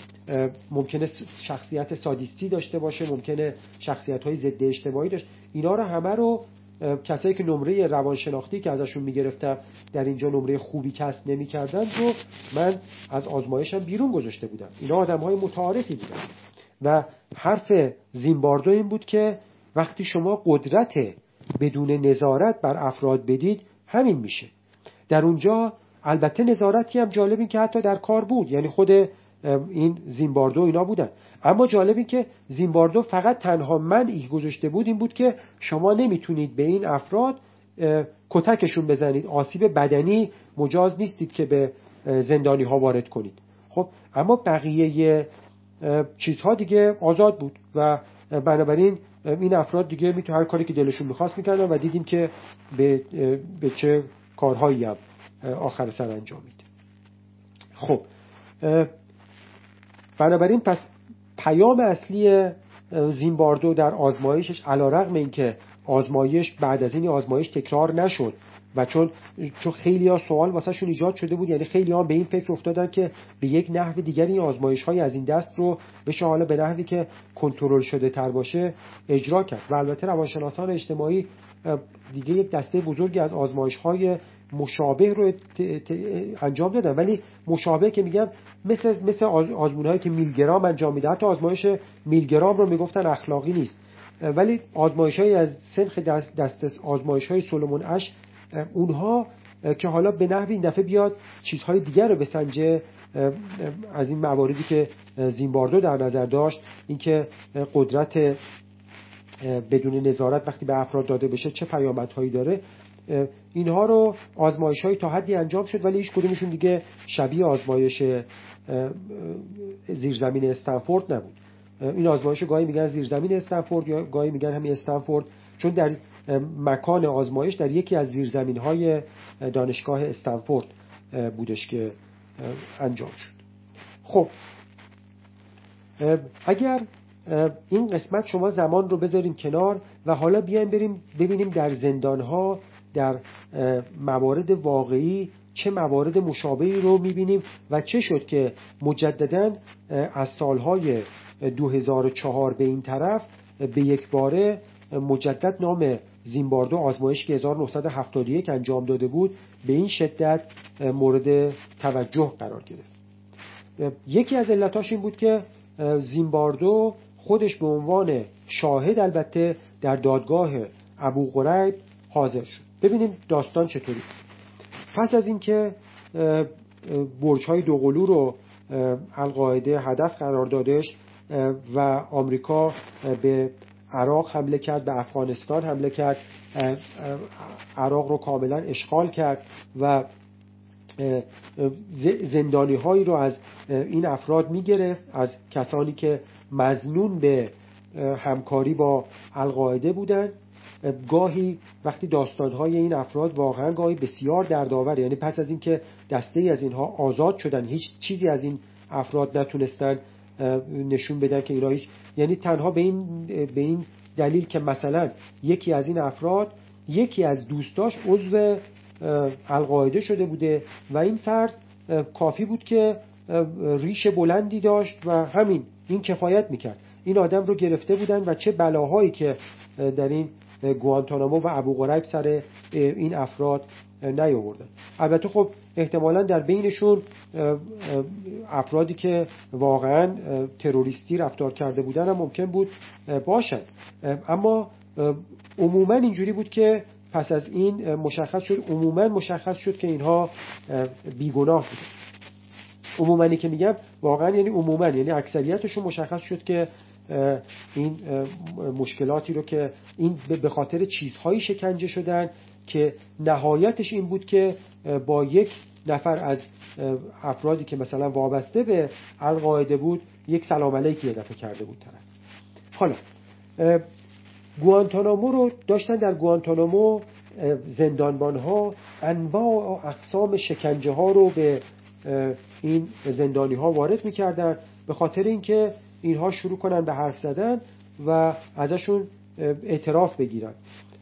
Speaker 1: ممکنه شخصیت سادیستی داشته باشه، ممکنه شخصیت‌های ضد اجتماعی داشت، اینا رو همه رو کسایی که نمره روانشناختی که ازشون میگرفتم در اینجا نمره خوبی کسب نمی‌کردن رو من از آزمایشم بیرون گذاشته بودم. اینا آدم‌های متعارفی بودن و حرف زیمباردو این بود که وقتی شما قدرت بدون نظارت بر افراد بدید همین میشه. در اونجا البته نظارتی هم جالب این که حتی در کار بود، یعنی خود این زیمباردو اینا بودن، اما جالب این که زیمباردو فقط تنها منعی گذاشته بود این بود که شما نمیتونید به این افراد کتکشون بزنید، آسیب بدنی مجاز نیستید که به زندانی ها وارد کنید. خب اما بقیه چیزها دیگه آزاد بود و بنابراین این افراد دیگه میتونه هر کاری که دلشون میخواست میکردن و دیدیم که به, به چه کارهایی هم آخر سر انجام میده. خب بنابراین پس پیام اصلی زیمباردو در آزمایشش علیرغم اینکه آزمایش بعد از این آزمایش تکرار نشد و چون چون خیلی ها سوال واسه شون ایجاد شده بود، یعنی خیلی ها به این فکر افتادن که به یک نحو دیگری این آزمایش های از این دست رو بشه حالا به نحوی که کنترل شده تر باشه اجرا کرد. و البته روانشناسان اجتماعی دیگه یک دسته بزرگی از آزمایش های مشابه رو انجام دادن، ولی مشابه که میگم مثل مثل آزمون‌هایی که میلگرام انجام میده. حتی آزمایش میلگرام رو میگفتن اخلاقی نیست، ولی آزمایش‌هایی از سنخ دست, دست آزمایش‌های سولومون اش اونها که حالا به نحوی این دفعه بیاد چیزهای دیگر رو بسنجه از این مواردی که زیمباردو در نظر داشت، اینکه قدرت بدون نظارت وقتی به افراد داده بشه چه پیامدهایی داره، اینها رو آزمایش‌های تا حدی انجام شد ولی هیچ کدومشون دیگه شبیه آزمایش زیرزمین استنفورد نبود. این آزمایش گاهی میگن زیرزمین استنفورد یا گاهی میگن همین استنفورد، چون در مکان آزمایش در یکی از زیرزمین‌های دانشگاه استنفورد بودش که انجام شد. خب اگر این قسمت شما زمان رو بذاریم کنار و حالا بیایم بریم ببینیم در زندان‌ها در موارد واقعی چه موارد مشابهی رو میبینیم و چه شد که مجدداً از سالهای دو هزار و چهار به این طرف به یک باره مجدد نام زیمباردو، آزمایش که هزار و نهصد و هفتاد و یک انجام داده بود، به این شدت مورد توجه قرار گرفت. یکی از علتاش این بود که زیمباردو خودش به عنوان شاهد البته در دادگاه ابو غریب حاضر شد. ببینیم داستان چطوری. پس از اینکه برج‌های دوقلو رو القاعده هدف قرار دادش و آمریکا به عراق حمله کرد، به افغانستان حمله کرد، عراق رو کاملا اشغال کرد و زندانی هایی رو از این افراد میگرفت، از کسانی که مظنون به همکاری با القاعده بودند. گاهی وقتی داستانهای این افراد واقعا گاهی بسیار دردآوره، یعنی پس از اینکه دسته‌ای از اینها آزاد شدن هیچ چیزی از این افراد نتونستن نشون بدن که اینا هیچ، یعنی تنها به این به این دلیل که مثلا یکی از این افراد یکی از دوستاش عضو القاعده شده بوده و این فرد کافی بود که ریش بلندی داشت و همین این کفایت میکرد. این آدم رو گرفته بودن و چه بلاهایی که در این گوانتانامو و ابو غریب سر این افراد نیاوردن. البته خب احتمالاً در بینشون افرادی که واقعاً تروریستی رفتار کرده بودن هم ممکن بود باشن، اما عموماً اینجوری بود که پس از این مشخص شد عموماً مشخص شد که اینها بیگناه بودن. عموماًی که میگم واقعاً یعنی عموماً یعنی اکثریتشون مشخص شد که این مشکلاتی رو که این به خاطر چیزهایی شکنجه شدن که نهایتش این بود که با یک نفر از افرادی که مثلا وابسته به القاعده بود یک سلام علیکی یه دفعه کرده بود طرف. حالا گوانتانامو رو داشتن. در گوانتانامو زندانبان‌ها انواع و اقسام شکنجه ها رو به این زندانی ها وارد می‌کردن به خاطر اینکه اینها شروع کنن به حرف زدن و ازشون اعتراف بگیرن.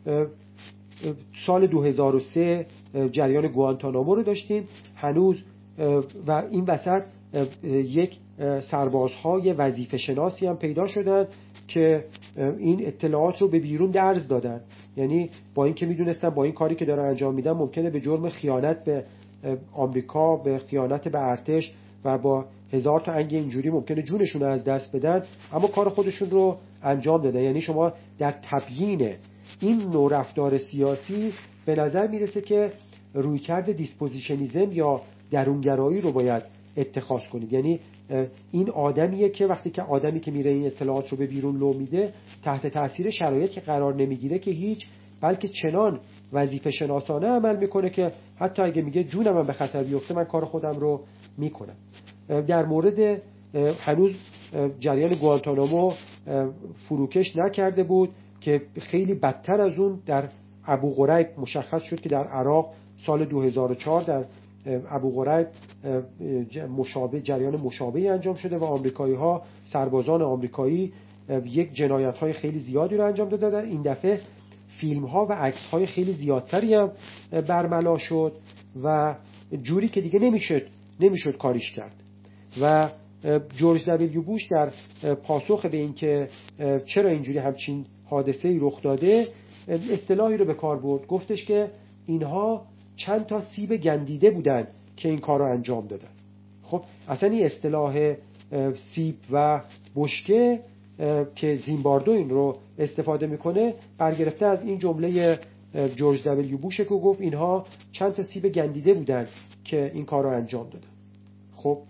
Speaker 1: سال دو هزار و سه جریان گوانتانامو رو داشتیم هنوز و این وسط یک سربازهای وظیفه شناسی هم پیدا شدن که این اطلاعات رو به بیرون درز دادن. یعنی با این که میدونستن با این کاری که دارن انجام میدن ممکنه به جرم خیانت به آمریکا، به خیانت به ارتش و با هزار تا انگ اینجوری ممکنه جونشون رو از دست بدن، اما کار خودشون رو انجام دادن. یعنی شما در تبیین این نوع رفتار سیاسی به نظر میرسه که رویکرد دیسپوزیشنیزم یا درونگرایی رو باید اتخاذ کنید. یعنی این آدمیه که وقتی که آدمی که میره این اطلاعات رو به بیرون لو میده تحت تاثیر شرایط که قرار نمیگیره که هیچ، بلکه چنان وظیفه شناسانه عمل میکنه که حتی اگه میگه جونم هم به خطر بیفته من کار خودم رو میکنم. در مورد هنوز جریان گوانتانامو فروکش نکرده بود که خیلی بدتر از اون در ابو غریب مشخص شد که در عراق سال دو هزار و چهار در ابو غریب مشابه جریان مشابهی انجام شده و آمریکایی ها سربازان آمریکایی یک جنایت های خیلی زیادی رو انجام دادن. این دفعه فیلم ها و عکس های خیلی زیادتری هم برملا شد و جوری که دیگه نمیشد نمیشد کاریش کرد و جورج دبلیو بوش در پاسخ به این که چرا اینجوری همچین حادثه‌ای رخ داده اصطلاحی رو به کار برد. گفتش که اینها چند تا سیب گندیده بودن که این کار رو انجام دادن. خب اصلا این اصطلاح سیب و بشکه که زیمباردو این رو استفاده میکنه برگرفته از این جمله جورج دبلیو بوشه که گفت اینها چند تا سیب گندیده بودن که این کار رو انجام دادن. خب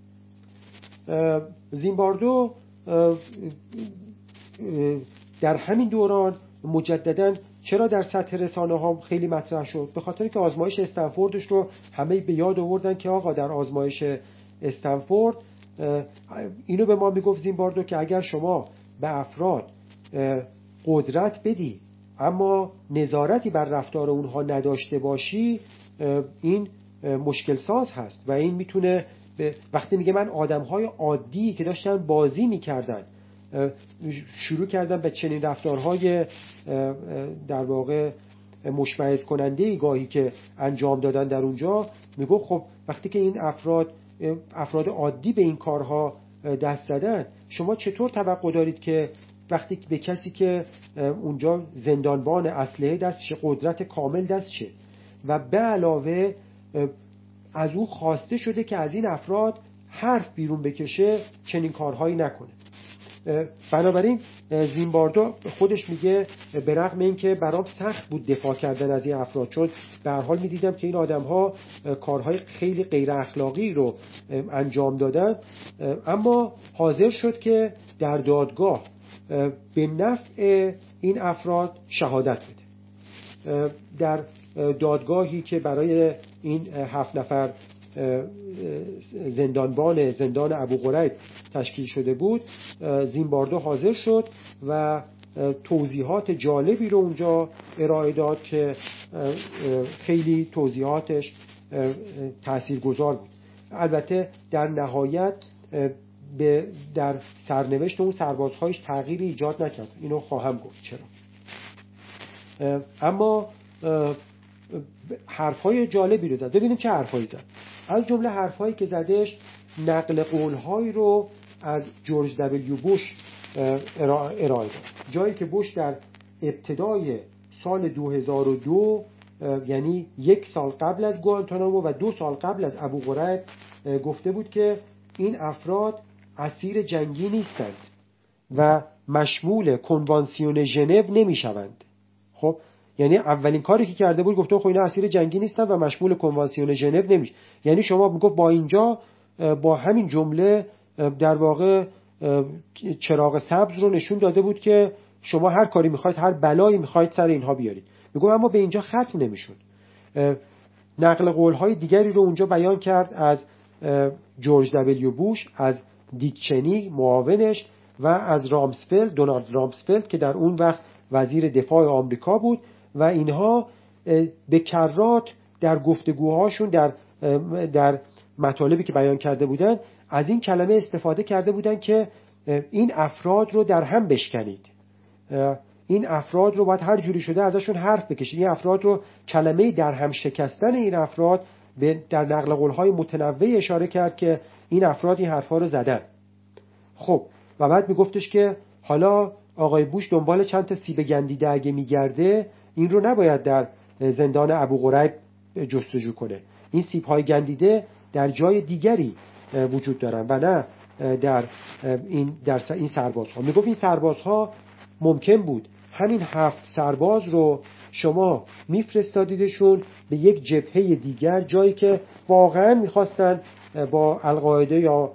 Speaker 1: زیمباردو در همین دوران مجدداً چرا در سطح رسانه ها خیلی مطرح شد؟ به خاطر که آزمایش استنفوردش رو همه به یاد آوردن که آقا در آزمایش استنفورد اینو به ما میگفت زیمباردو که اگر شما به افراد قدرت بدی اما نظارتی بر رفتار اونها نداشته باشی این مشکل ساز هست و این میتونه وقتی میگه من آدم‌های عادی که داشتن بازی میکردن شروع کردن به چنین رفتارهای در واقع مشمئز کننده گاهی که انجام دادن در اونجا، میگفت خب وقتی که این افراد افراد عادی به این کارها دست زدن، شما چطور توقع دارید که وقتی به کسی که اونجا زندانبان اسلحه دستشه، قدرت کامل دستشه و به علاوه از او خواسته شده که از این افراد حرف بیرون بکشه، چنین کارهایی نکنه. بنابراین زیمباردو خودش میگه به رغم این که برام سخت بود دفاع کردن از این افراد، چون به هر حال میدیدم که این آدم‌ها کارهای خیلی غیر اخلاقی رو انجام دادن، اما حاضر شد که در دادگاه به نفع این افراد شهادت بده. در دادگاهی که برای این هفت نفر زندانبان زندان ابو غریب تشکیل شده بود، زیمباردو حاضر شد و توضیحات جالبی رو اونجا ارائه داد که خیلی توضیحاتش تاثیرگذار بود. البته در نهایت به در سرنوشت اون سربازهایش تغییری ایجاد نکرد، اینو خواهم گفت چرا. اما حرفای جالبی رو زد. ببینیم چه حرفایی زد. از جمله حرفایی که زدش، نقل قولهایی رو از جورج دبلیو بوش ارائه داد. جایی که بوش در ابتدای سال دو هزار و دو، یعنی یک سال قبل از گوانتانامو و دو سال قبل از ابو غریب، گفته بود که این افراد اسیر جنگی نیستند و مشمول کنوانسیون ژنو نمیشوند. خب یعنی اولین کاری که کرده بود گفته خب اینا اسیر جنگی نیستن و مشمول کنوانسیون ژنو نمیشه. یعنی شما میگفت با اینجا با همین جمله در واقع چراغ سبز رو نشون داده بود که شما هر کاری میخواید، هر بلایی میخواید سر اینها بیارید. میگم اما به اینجا ختم نمیشد. نقل قولهای دیگری رو اونجا بیان کرد از جورج دبلیو بوش، از دیک چنی معاونش و از رامسفلد، دونالد رامسفلد که در اون وقت وزیر دفاع آمریکا بود و اینها به کرات در گفتگوهاشون در در مطالبی که بیان کرده بودن از این کلمه استفاده کرده بودن که این افراد رو در هم بشکنید، این افراد رو باید هر جوری شده ازشون حرف بکشید. این افراد رو، کلمه در هم شکستن این افراد، به در نقل قول‌های متنوع اشاره کرد که این افراد این حرفا رو زدن. خب و بعد میگفتش که حالا آقای بوش دنبال چند تا سیب گندیده اگه میگرده، این رو نباید در زندان ابو غریب جستجو کنه. این سیب‌های گندیده در جای دیگری وجود دارن و نه در این در این سربازها. میگفت این سربازها ممکن بود همین هفت سرباز رو شما میفرستادیدشون به یک جبهه دیگر، جایی که واقعا میخواستن با القاعده یا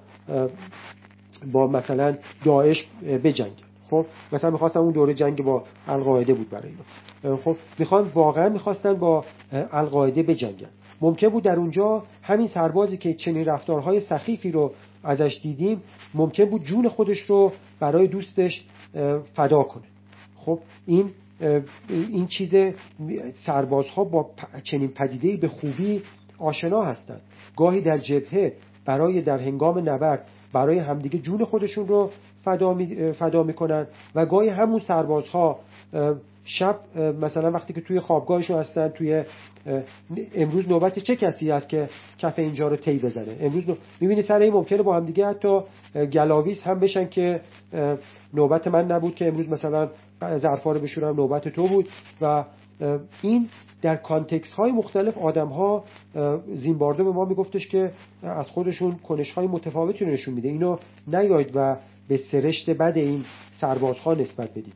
Speaker 1: با مثلا داعش بجنگن. خب مثلا میخواستن، اون دوره جنگ با القاعده بود برای اینا، خب میخوان واقعا میخواستن با القاعده بجنگن. ممکن بود در اونجا همین سربازی که چنین رفتارهای سخیفی رو ازش دیدیم، ممکن بود جون خودش رو برای دوستش فدا کنه. خب این این چیز، سربازها با چنین پدیده‌ای به خوبی آشنا هستند. گاهی در جبهه برای در هنگام نبرد برای همدیگه جون خودشون رو فدا می فدا میکنن و گاهی همون سربازها شب مثلا وقتی که توی خوابگاهشون هستن، توی امروز نوبت چه کسی هست که کف اینجا رو تی بزنه، امروز نو... میبینی سر این ممکنه با همدیگه حتی گلاویز هم بشن که نوبت من نبود که امروز مثلا ظرفا رو بشورم، نوبت تو بود. و این در کانتکست های مختلف آدم ها، زیمباردو به ما میگفتش که از خودشون کنش های متفاوتی رو نشون میده، اینو نیاید و به سرشت بد این سربازها نسبت بدید.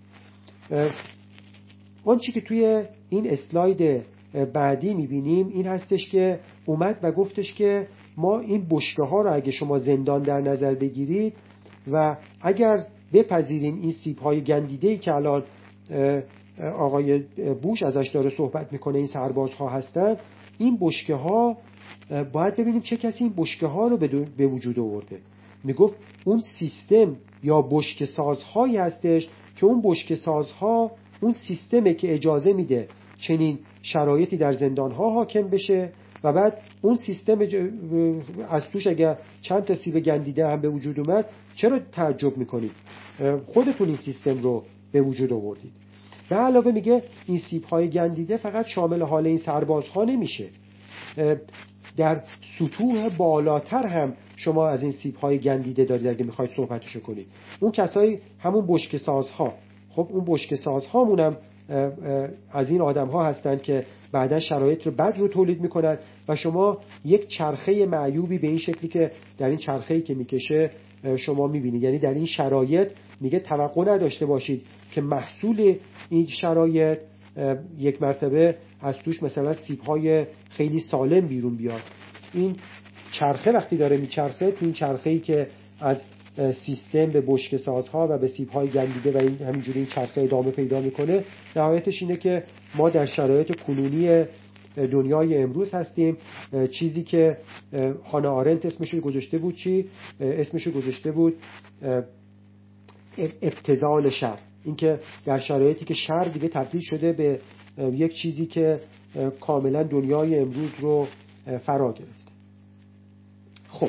Speaker 1: اون چی که توی این اسلاید بعدی میبینیم این هستش که اومد و گفتش که ما این بشکه ها رو اگه شما زندان در نظر بگیرید و اگر بپذیریم این سیب های گندیده‌ای که الان آقای بوش ازش داره صحبت میکنه این سربازها هستن، این بشکه ها باید ببینیم چه کسی این بشکه ها رو به وجود آورده. میگفت اون سیستم یا بشکه سازهایی هستش که اون بشکه سازها اون سیستمه که اجازه میده چنین شرایطی در زندانها حاکم بشه و بعد اون سیستم از توش اگر چند تا سیب گندیده هم به وجود اومد، چرا تعجب میکنید؟ خودتون این سیستم رو به وجود آوردید. به علاوه میگه این سیب‌های گندیده فقط شامل حال این سربازها نمیشه، در سطوح بالاتر هم شما از این سیب‌های گندیده دارید اگه میخواید صحبتشو کنید. اون کسایی همون بشکه سازها، خب اون بشکه سازهامون هم از این آدم‌ها هستند که بعدا شرایط رو بد رو تولید میکنن و شما یک چرخه معیوبی به این شکلی که در این چرخه‌ای که میکشه شما میبینید. یعنی در این شرایط میگه توقع نداشته باشید که محصول این شرایط یک مرتبه از توش مثلا سیب‌های خیلی سالم بیرون بیاد. این چرخه وقتی داره میچرخه، تو این چرخه‌ای که از سیستم به بشکه سازها و به سیب‌های گندیده و این همینجوری این چرخه ادامه پیدا میکنه، نهایتش اینه که ما در شرایط کنونی دنیای امروز هستیم. چیزی که هانا آرنت اسمشو گذاشته بود چی؟ اسمشو گذاشته بود ابتذال شر. اینکه در شرایطی که شر دیگه تبدیل شده به یک چیزی که کاملا دنیای امروز رو فرا گرفته. خب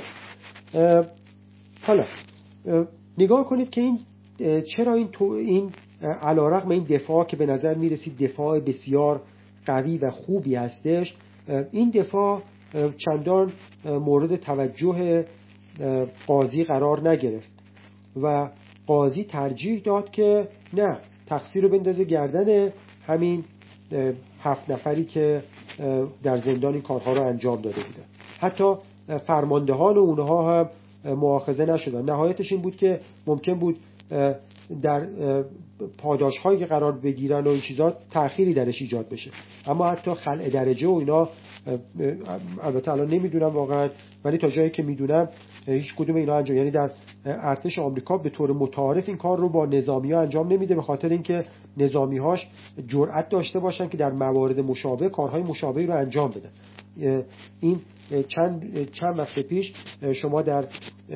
Speaker 1: حالا نگاه کنید که این چرا این تو این علیرغم این دفاع که به نظر میرسید دفاع بسیار قوی و خوبی هستش، این دفاع چندان مورد توجه قاضی قرار نگرفت و قاضی ترجیح داد که نه، تقصیر رو بندازه گردن همین هفت نفری که در زندان این کارها رو انجام داده بودن. حتی فرماندهان اونها هم مؤاخذه نشدن. نهایتش این بود که ممکن بود در پاداش‌هایی که قرار بگیرن و این چیزا تأخیری درش ایجاد بشه، اما حتی خلع درجه و اینا، البته الان نمیدونم واقعا، ولی تا جایی که میدونم هیچ کدوم اینا انجام، یعنی در ارتش آمریکا به طور متعارف این کار رو با نظامی‌ها انجام نمیده، به خاطر اینکه نظامی‌هاش جرأت داشته باشن که در موارد مشابه کارهای مشابهی رو انجام بدن. این چند چند وقت پیش شما در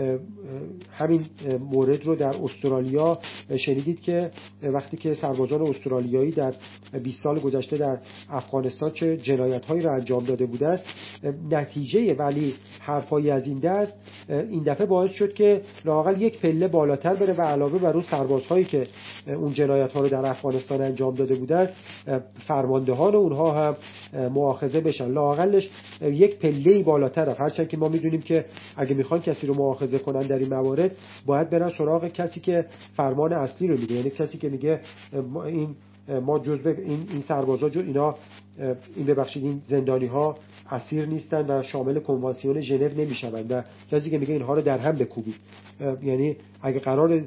Speaker 1: همین مورد رو در استرالیا شنیدید که وقتی که سربازان استرالیایی در بیست سال گذشته در افغانستان چه جنایت‌هایی رو انجام داده بودند. نتیجه ولی حرفایی از این دست این دفعه باعث شد که لااقل یک پله بالاتر بره و علاوه بر اون سربازهایی که اون جنایت‌ها رو در افغانستان انجام داده بودند، فرماندهان اونها هم مؤاخذه بشن. لااقلش یک پله بالاتر رفت، هرچند که ما میدونیم که اگه میخوان کسی رو مؤاخذه کنن در این موارد باید برن سراغ کسی که فرمان اصلی رو میده، یعنی کسی که میگه این ما جزء این این سربازا جو اینا این ببخشید این زندانی ها اسیر نیستن و شامل کنوانسیون ژنو نمیشوند و کسی که میگه اینها رو در هم بکوبید. یعنی اگه قرار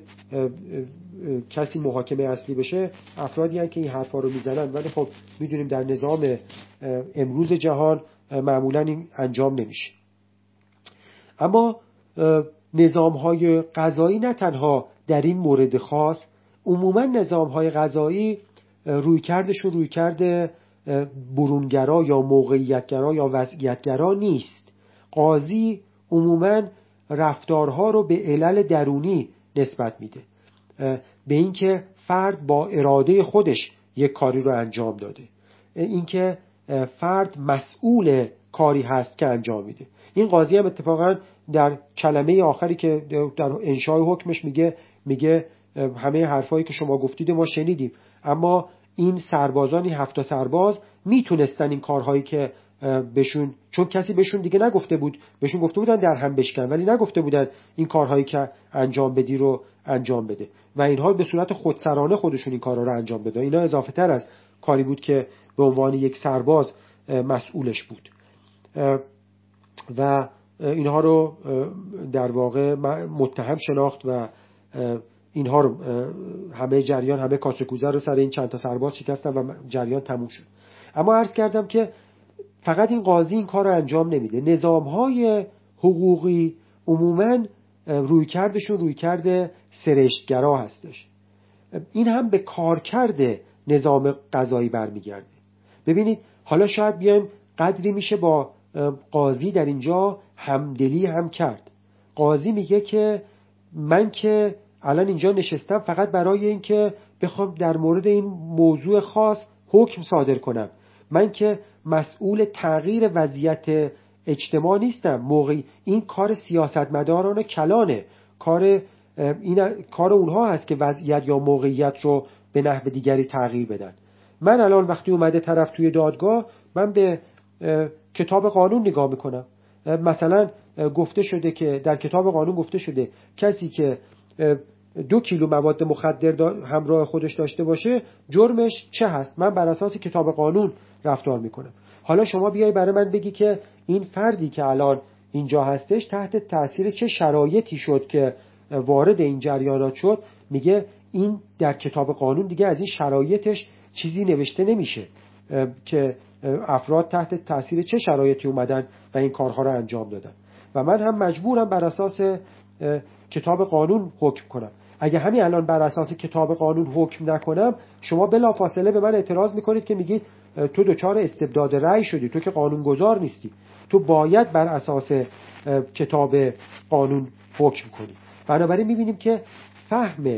Speaker 1: کسی محاکمه اصلی بشه افرادی هستند که این حرفا رو میزنن، ولی خب میدونیم در نظام امروز جهان معمولا این انجام نمیشه. اما نظام‌های قضایی نه تنها در این مورد خاص، عموما نظام‌های قضایی رویکردشون رویکرد برونگرا یا موقعیتگرا یا وضعیتگرا نیست. قاضی عموما رفتارها رو به علل درونی نسبت میده، به اینکه فرد با اراده خودش یک کاری رو انجام داده، اینکه فرد مسئول کاری هست که انجام میده. این قاضی هم اتفاقا در کلمه آخری که در انشای حکمش میگه میگه همه حرفایی که شما گفتید ما شنیدیم، اما این سربازان، این هفت سرباز میتونستن این کارهایی که بهشون، چون کسی بهشون دیگه نگفته بود، بهشون گفته بودن در هم بشکن ولی نگفته بودن این کارهایی که انجام بدی رو انجام بده و اینها به صورت خودسرانه خودشون این کارها رو انجام بده. اینا اضافه تر از کاری بود که به عنوان یک سرباز مسئولش بود و اینها رو در واقع متهم شناخت و اینها رو همه جریان همه کاسه کوزه رو سر این چند تا سرباز شکستن و جریان تموم شد. اما عرض کردم که فقط این قاضی این کار رو انجام نمیده. نظام‌های حقوقی عموماً رویکردشون رویکرد سرشتگرا هستش. این هم به کارکرد نظام قضایی برمیگرده. ببینید حالا شاید بیایم قدری میشه با قاضی در اینجا همدلی هم کرد. قاضی میگه که من که الان اینجا نشستم فقط برای این که بخوام در مورد این موضوع خاص حکم صادر کنم، من که مسئول تغییر وضعیت اجتماع نیستم. موقعی این کار سیاستمداران کلانه، کار این کار اونها هست که وضعیت یا موقعیت رو به نحو دیگری تغییر بدن. من الان وقتی اومده طرف توی دادگاه، من به کتاب قانون نگاه میکنم. مثلا گفته شده که در کتاب قانون گفته شده کسی که دو کیلو مواد مخدر همراه خودش داشته باشه جرمش چه هست؟ من بر اساس کتاب قانون رفتار میکنم. حالا شما بیای برای من بگی که این فردی که الان اینجا هستش تحت تاثیر چه شرایطی شد که وارد این جریانات شد. میگه این در کتاب قانون دیگه از این شرایطش چیزی نوشته نمیشه که افراد تحت تاثیر چه شرایطی اومدن و این کارها رو انجام دادن و من هم مجبورم بر اساس کتاب قانون حکم کنم. اگه همین الان بر اساس کتاب قانون حکم نکنم، شما بلافاصله به من اعتراض میکنید که میگید تو دچار استبداد رأی شدی، تو که قانونگذار نیستی، تو باید بر اساس کتاب قانون حکم کنی. بنابراین میبینیم که فهم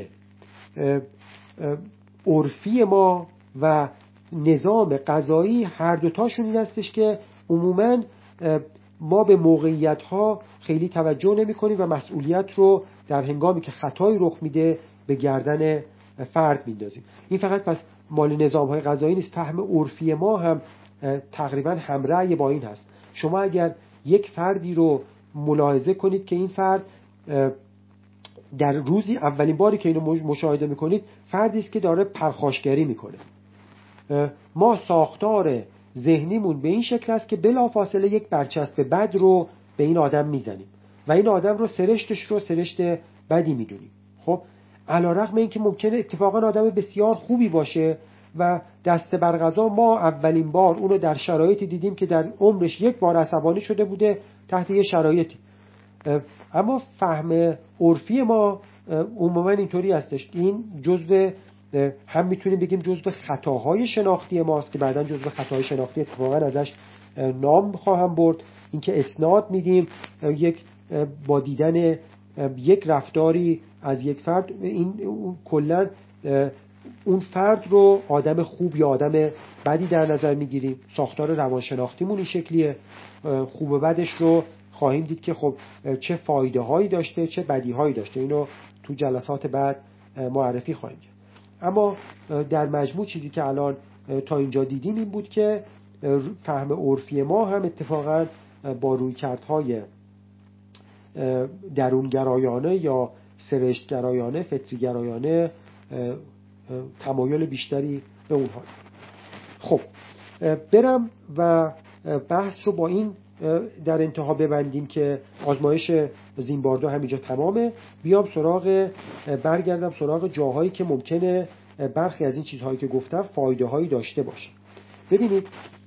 Speaker 1: عرفی ما و نظام قضایی هر دوتاشون این هستش که عموماً ما به موقعیت‌ها خیلی توجه نمی‌کنیم و مسئولیت رو در هنگامی که خطایی رخ میده به گردن فرد میندازیم. این فقط پس مال نظام‌های قضایی نیست، فهم عرفی ما هم تقریباً همرأی با این هست. شما اگر یک فردی رو ملاحظه کنید که این فرد در روزی اولین باری که اینو مشاهده می‌کنید فردی است که داره پرخاشگری می‌کنه، ما ساختار ذهنیمون به این شکل است که بلافاصله یک برچسب بد رو به این آدم میزنیم و این آدم رو سرشتش رو سرشت بدی میدونیم. خب علیرغم اینکه ممکنه اتفاقا آدم بسیار خوبی باشه و دست بر قضا ما اولین بار اونو در شرایطی دیدیم که در عمرش یک بار عصبانی شده بوده تحت یه شرایطی، اما فهم عرفی ما عموما اینطوری هستش. این جزء هم میتونیم بگیم جزء خطاهای شناختی ماست که بعداً جزء خطاهای شناختی اتفاقاً ازش نام خواهم برد. اینکه اسناد میدیم یک با دیدن یک رفتاری از یک فرد، این کلاً اون فرد رو آدم خوب یا آدم بدی در نظر میگیریم. ساختار روانشناختیمون این شکلیه. خوب و بدش رو خواهیم دید که خب چه فایده هایی داشته چه بدی هایی داشته، اینو تو جلسات بعد معرفی خواهیم کرد. اما در مجموع چیزی که الان تا اینجا دیدیم این بود که فهم عرفی ما هم اتفاقا با رویکردهای درونگرایانه یا سرشتگرایانه، فطریگرایانه تمایل بیشتری به اونها. خب برم و بحث رو با این در انتها ببندیم که آزمایش زیمباردو همینجا تمامه. بیام سراغ برگردم سراغ جاهایی که ممکنه برخی از این چیزهایی که گفتم فایده هایی داشته باشه. ببینید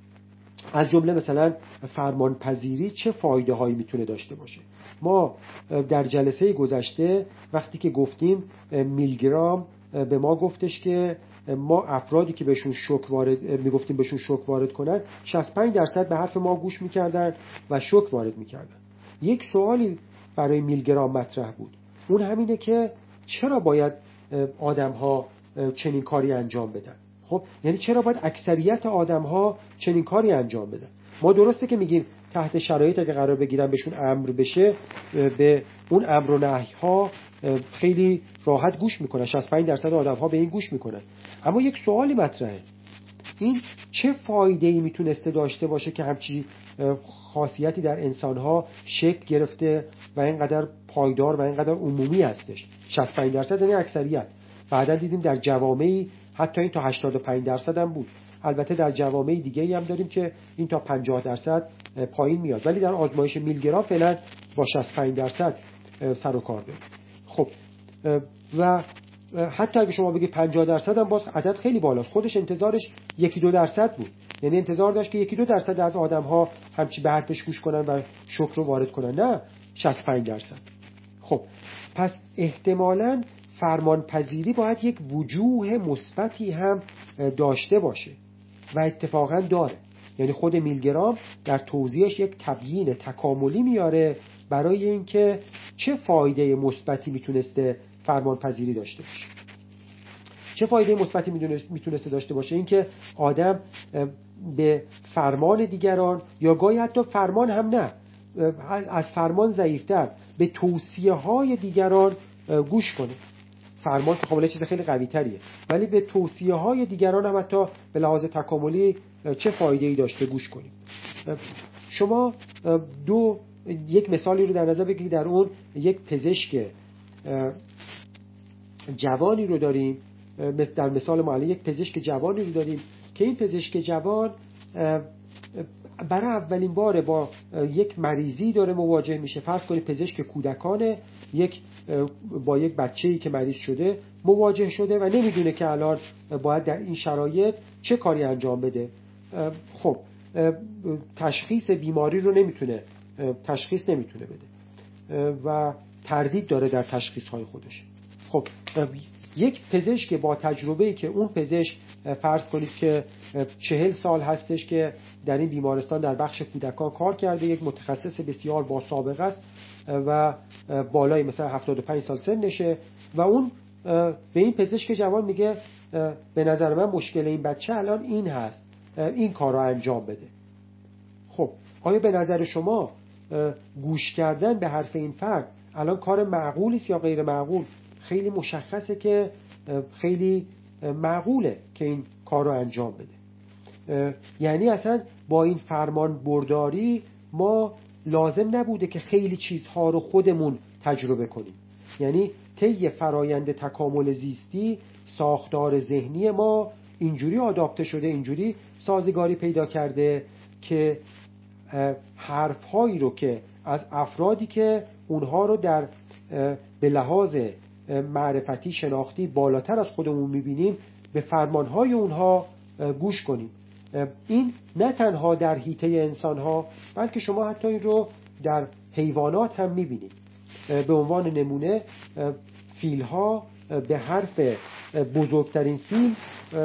Speaker 1: از جمله مثلا فرمانپذیری چه فایده هایی میتونه داشته باشه. ما در جلسه گذشته وقتی که گفتیم میلگرام به ما گفتش که ما افرادی که بهشون شوک وارد میگفتیم بهشون شوک وارد کنن شصت و پنج درصد به حرف ما گوش میکردن و شوک وارد میکردن. یک سوالی برای میلگرام مطرح بود، اون همینه که چرا باید آدم‌ها چنین کاری انجام بدن؟ خب یعنی چرا باید اکثریت آدم‌ها چنین کاری انجام بدن؟ ما درسته که میگیم تحت شرایطی که قرار بگیرن بهشون امر بشه به اون امر و نهی‌ها خیلی راحت گوش میکنن، شصت و پنج درصد آدم‌ها به این گوش میکنن. اما یک سوالی مطرحه، این چه فایده‌ای میتونسته داشته باشه که همچین خاصیتی در انسان‌ها شکل گرفته و اینقدر پایدار و اینقدر عمومی هستش؟ شصت و پنج درصد یعنی اکثریت. بعدا دیدیم در جوامعی حتی این تا هشتاد و پنج درصد هم بود. البته در جوامع دیگه‌ای هم داریم که این تا پنجاه درصد پایین میاد، ولی در آزمایش میلگرام فعلا با شصت و پنج درصد سر و کار داریم. خب و حتی اگه شما بگید پنجاه درصد هم باز عدد خیلی بالاست. خودش انتظارش یکی دو درصد بود، یعنی انتظار داشت که یکی دو درصد از آدم‌ها همچی به حرفش گوش کنن و شکر رو وارد کنن، نه شصت و پنج درصد. خب پس احتمالاً فرمانپذیری باید یک وجوه مثبتی هم داشته باشه و اتفاقاً داره. یعنی خود میلگرام در توضیحش یک تبیین تکاملی میاره برای اینکه چه فایده مثبتی میتونسته فرمانپذیری داشته باشه. چه فایده مثبتی میتونسته داشته باشه؟ اینکه آدم به فرمان دیگران یا گاهی حتی فرمان هم نه، از فرمان ضعیفتر به توصیه های دیگران گوش کنه. فرمان که خب چیز خیلی قوی تریه، ولی به توصیه های دیگران هم حتی به لحاظ تکاملی چه فایده ای داشته گوش کنیم. شما دو یک مثالی رو در نظر بگیرید، در اون یک پزشک جوانی رو داریم، در مثال ما یک پزشک جوانی رو داریم که این پزشک جوان برای اولین بار با یک مریضی داره مواجه میشه. فرض کنید پزشک کودکانه، یک با یک بچه‌ای که مریض شده مواجه شده و نمیدونه که الان باید در این شرایط چه کاری انجام بده. خب تشخیص بیماری رو نمیتونه تشخیص نمیتونه بده و تردید داره در تشخیص‌های خودش. خب یک پزشک با تجربه‌ای که اون پزشک فرض کنید که چهل سال هستش که در این بیمارستان در بخش کودکان کار کرده، یک متخصص بسیار با سابقه است و بالای مثلا هفتاد و پنج سال سنشه و اون به این پزشک جوان میگه به نظر من مشکل این بچه الان این هست، این کار رو انجام بده. خب آیا به نظر شما گوش کردن به حرف این فرد الان کار معقولی است یا غیر معقول؟ خیلی مشخصه که خیلی معقوله که این کار رو انجام بده. یعنی اصلا با این فرمان برداری ما لازم نبوده که خیلی چیزها رو خودمون تجربه کنیم. یعنی طی فرایند تکامل زیستی ساختار ذهنی ما اینجوری آداپته شده، اینجوری سازگاری پیدا کرده که حرفهایی رو که از افرادی که اونها رو در به لحاظ معرفتی شناختی بالاتر از خودمون میبینیم به فرمانهای اونها گوش کنیم. این نه تنها در حیطه انسانها بلکه شما حتی این رو در حیوانات هم میبینید. به عنوان نمونه فیل‌ها به حرف بزرگترین فیل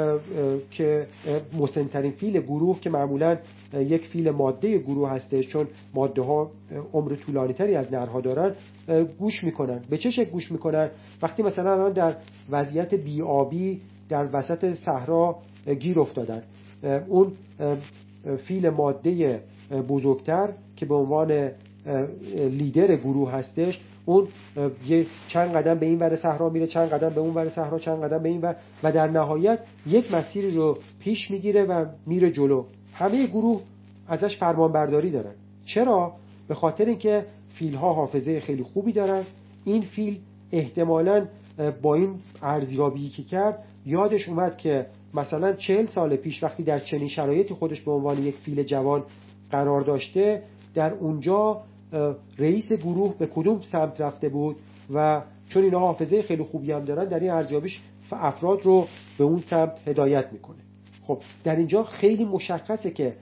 Speaker 1: که مسن‌ترین فیل گروه که معمولاً یک فیل ماده گروه هستش، چون ماده ها عمر طولانی تری از نرها دارن، گوش میکنن. به چه شکل گوش میکنن؟ وقتی مثلا الان در وضعیت بی‌آبی در وسط صحرا گیر افتادن، اون فیل ماده بزرگتر که به عنوان لیدر گروه هستش، اون یه چند قدم به این ور صحرا میره، چند قدم به اون ور صحرا، چند قدم به این ور و در نهایت یک مسیری رو پیش میگیره و میره جلو. همه گروه ازش فرمان برداری دارن. چرا؟ به خاطر اینکه فیل‌ها حافظه خیلی خوبی دارن. این فیل احتمالاً با این ارزیابی که کرد یادش اومد که مثلا چهل سال پیش وقتی در چنین شرایطی خودش به عنوان یک فیل جوان قرار داشته، در اونجا رئیس گروه به کدوم سمت رفته بود و چون اینا حافظه خیلی خوبی هم دارن در این ارزیابیش افراد رو به اون سمت هدایت میکنه. خب در اینجا خیلی مشخصه که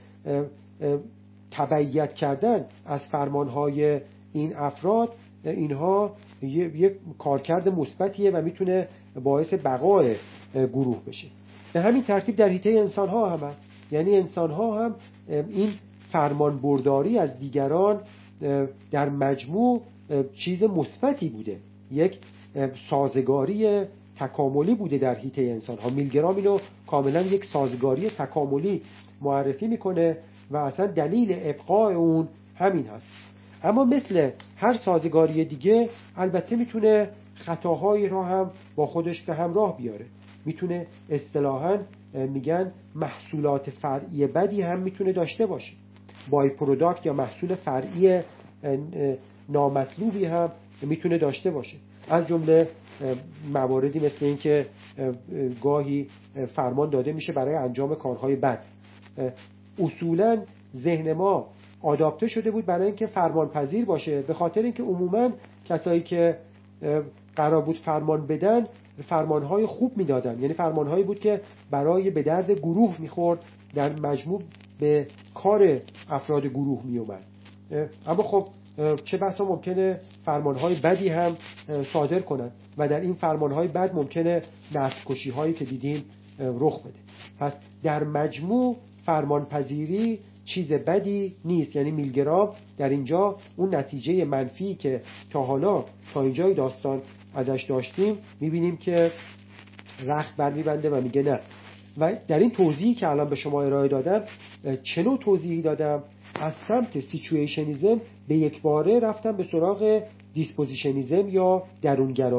Speaker 1: تبعیت کردن از فرمانهای این افراد اینها یک کارکرد مثبتیه و میتونه باعث بقای گروه بشه. به همین ترتیب در حیطه انسان‌ها هم هست. یعنی انسان‌ها هم این فرمان برداری از دیگران در مجموع چیز مثبتی بوده، یک سازگاری تکاملی بوده در حیطه انسان‌ها. میلگرام اینو کاملا یک سازگاری تکاملی معرفی میکنه و اصلا دلیل ابقاء اون همین هست. اما مثل هر سازگاری دیگه البته میتونه خطاهایی را هم با خودش به همراه بیاره. میتونه اصطلاحاً میگن محصولات فرعی بدی هم میتونه داشته باشه. بای پروداکت یا محصول فرعی نامطلوبی هم میتونه داشته باشه. از جمله مواردی مثل این که گاهی فرمان داده میشه برای انجام کارهای بد. اصولاً ذهن ما آداپته شده بود برای اینکه فرمان پذیر باشه، به خاطر اینکه عموماً کسایی که قرار بود فرمان بدن فرمانهای خوب میدادن، یعنی فرمانهایی بود که برای به درد گروه میخورد، در مجموع به کار افراد گروه میومد. اما خب چه بسا ممکنه فرمانهای بدی هم صادر کنند و در این فرمانهای بد ممکنه نسل‌کشی هایی که دیدیم رخ بده. پس در مجموع فرمانپذیری چیز بدی نیست. یعنی میلگرام در اینجا اون نتیجه منفی که تا حالا تا اینجای داستان ازش داشتیم میبینیم که رخت بر میبنده و میگه نه. و در این توضیحی که الان به شما ارائه دادم، چه نوع توضیحی دادم؟ از سمت سیچویشنیزم به یک باره رفتم به سراغ دیسپوزیشنیزم یا درونگرایی.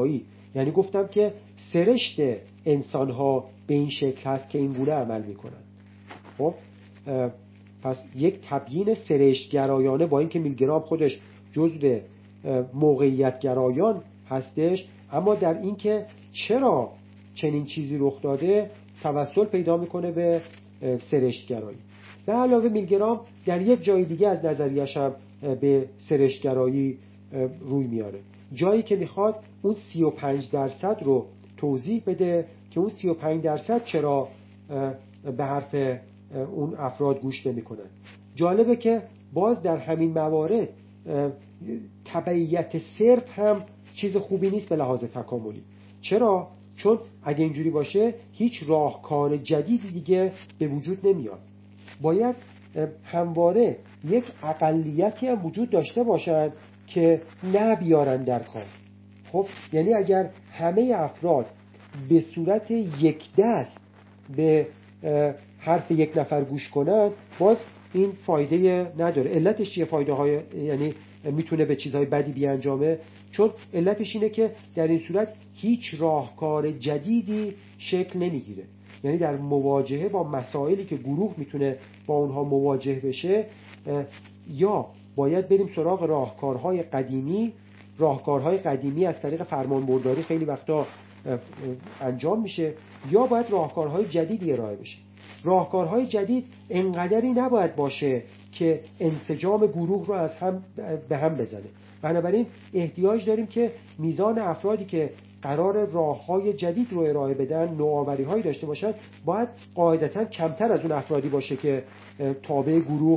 Speaker 1: یعنی گفتم که سرشت انسان ها به این شکل هست که این گونه عمل میکنن. خب پس یک تبیین سرشتگرایانه، با اینکه میلگرام خودش جزو موقعیت گرایان هستش، اما در این که چرا چنین چیزی رخ داده توسل پیدا میکنه به سرشتگرایی. به علاوه میلگرام در یک جای دیگه از نظریه‌اش هم به سرشتگرایی روی میاره، جایی که میخواد اون سی و پنج درصد رو توضیح بده که اون سی و پنج درصد چرا به حرف اون افراد گوش نمی‌کنن. جالبه که باز در همین موارد تبعیت صرف هم چیز خوبی نیست به لحاظ تکاملی. چرا؟ چون اگه اینجوری باشه هیچ راهکار جدیدی دیگه به وجود نمیاد. باید همواره یک اقلیتی هم وجود داشته باشن که نه بیارن در کار. خب یعنی اگر همه افراد به صورت یک دست به حرف یک نفر گوش کنن، باز این فایده نداره. علتش چیه؟ فایده های یعنی میتونه به چیزهای بدی بیانجامه، چون علتش اینه که در این صورت هیچ راهکار جدیدی شکل نمیگیره. یعنی در مواجهه با مسائلی که گروه میتونه با اونها مواجه بشه، یا باید بریم سراغ راهکارهای قدیمی. راهکارهای قدیمی از طریق فرمانبرداری خیلی وقتا انجام میشه، یا باید راهکارهای جدیدی ارائه بشه. راهکارهای جدید انقدری نباید باشه که انسجام گروه رو از هم به هم بزنه. بنابراین احتیاج داریم که میزان افرادی که قرار راههای جدید رو ارائه بدن، نوآوری‌هایی داشته باشن، باید قاعدتاً کمتر از اون افرادی باشه که تابع گروه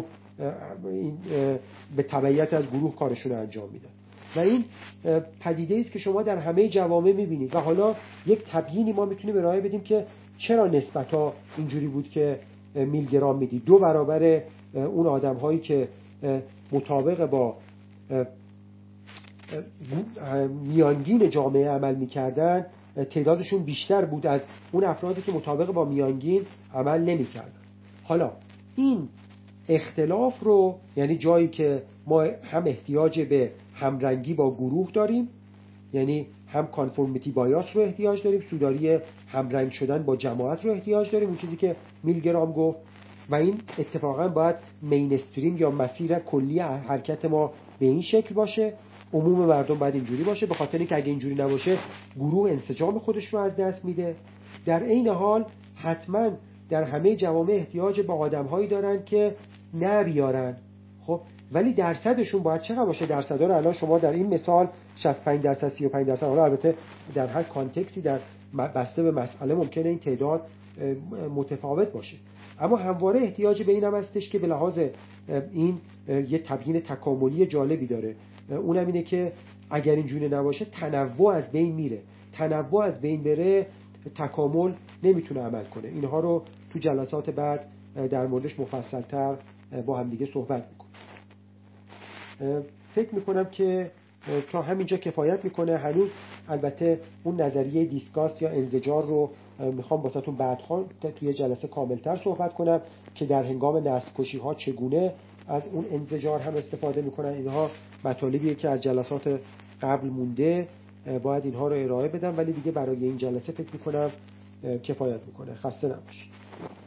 Speaker 1: به تبعیت از گروه کارشون رو انجام میدن. و این پدیده است که شما در همه جوامع میبینید. و حالا یک تبیینی ما میتونیم ارائه بدیم که چرا نسبت‌ها اینجوری بود که میلگرام میدید دو برابر اون آدم‌هایی که مطابق با میانگین جامعه عمل میکردن تعدادشون بیشتر بود از اون افرادی که مطابق با میانگین عمل نمیکردن. حالا این اختلاف رو، یعنی جایی که ما هم احتیاج به همرنگی با گروه داریم، یعنی هم کانفورمیتی بایاس رو احتیاج داریم، سوداری همرنگ شدن با جماعت رو احتیاج داریم، اون چیزی که میلگرام گفت. و این اتفاقا باید مینستریم یا مسیر کلی حرکت ما به این شکل باشه. عموم مردم باید اینجوری باشه، به خاطر اینکه اگه اینجوری نباشه گروه انسجام خودش رو از دست میده. در این حال حتما در همه جوامع احتیاج به آدم‌هایی دارن که نبیارن. خب ولی درصدشون باید چقدر باشه؟ درصدا رو الان شما در این مثال شصت و پنج درصد سی و پنج درصد، حالا البته در هر کانتکسی در بسته به مسئله ممکنه این تعداد متفاوت باشه، اما همواره احتیاج به این هم هستش که به لحاظ این یه تبیین تکاملی جالبی داره. اونم اینه که اگر اینجوری نباشه تنوع از بین میره. تنوع از بین بره تکامل نمیتونه عمل کنه. اینها رو تو جلسات بعد در موردش مفصل‌تر با هم دیگه صحبت میکنم. فکر میکنم که تا همینجا کفایت میکنه. هنوز البته اون نظریه دیسکاست یا انزجار رو میخوام واسهتون بعدها توی جلسه کاملتر صحبت کنم که در هنگام نسل کشی ها چگونه از اون انزجار هم استفاده میکنن. اینها مطالبیه که از جلسات قبل مونده، باید اینها رو ارائه بدم، ولی دیگه برای این جلسه فکر میکنم کفایت میکنه. خسته نباشید.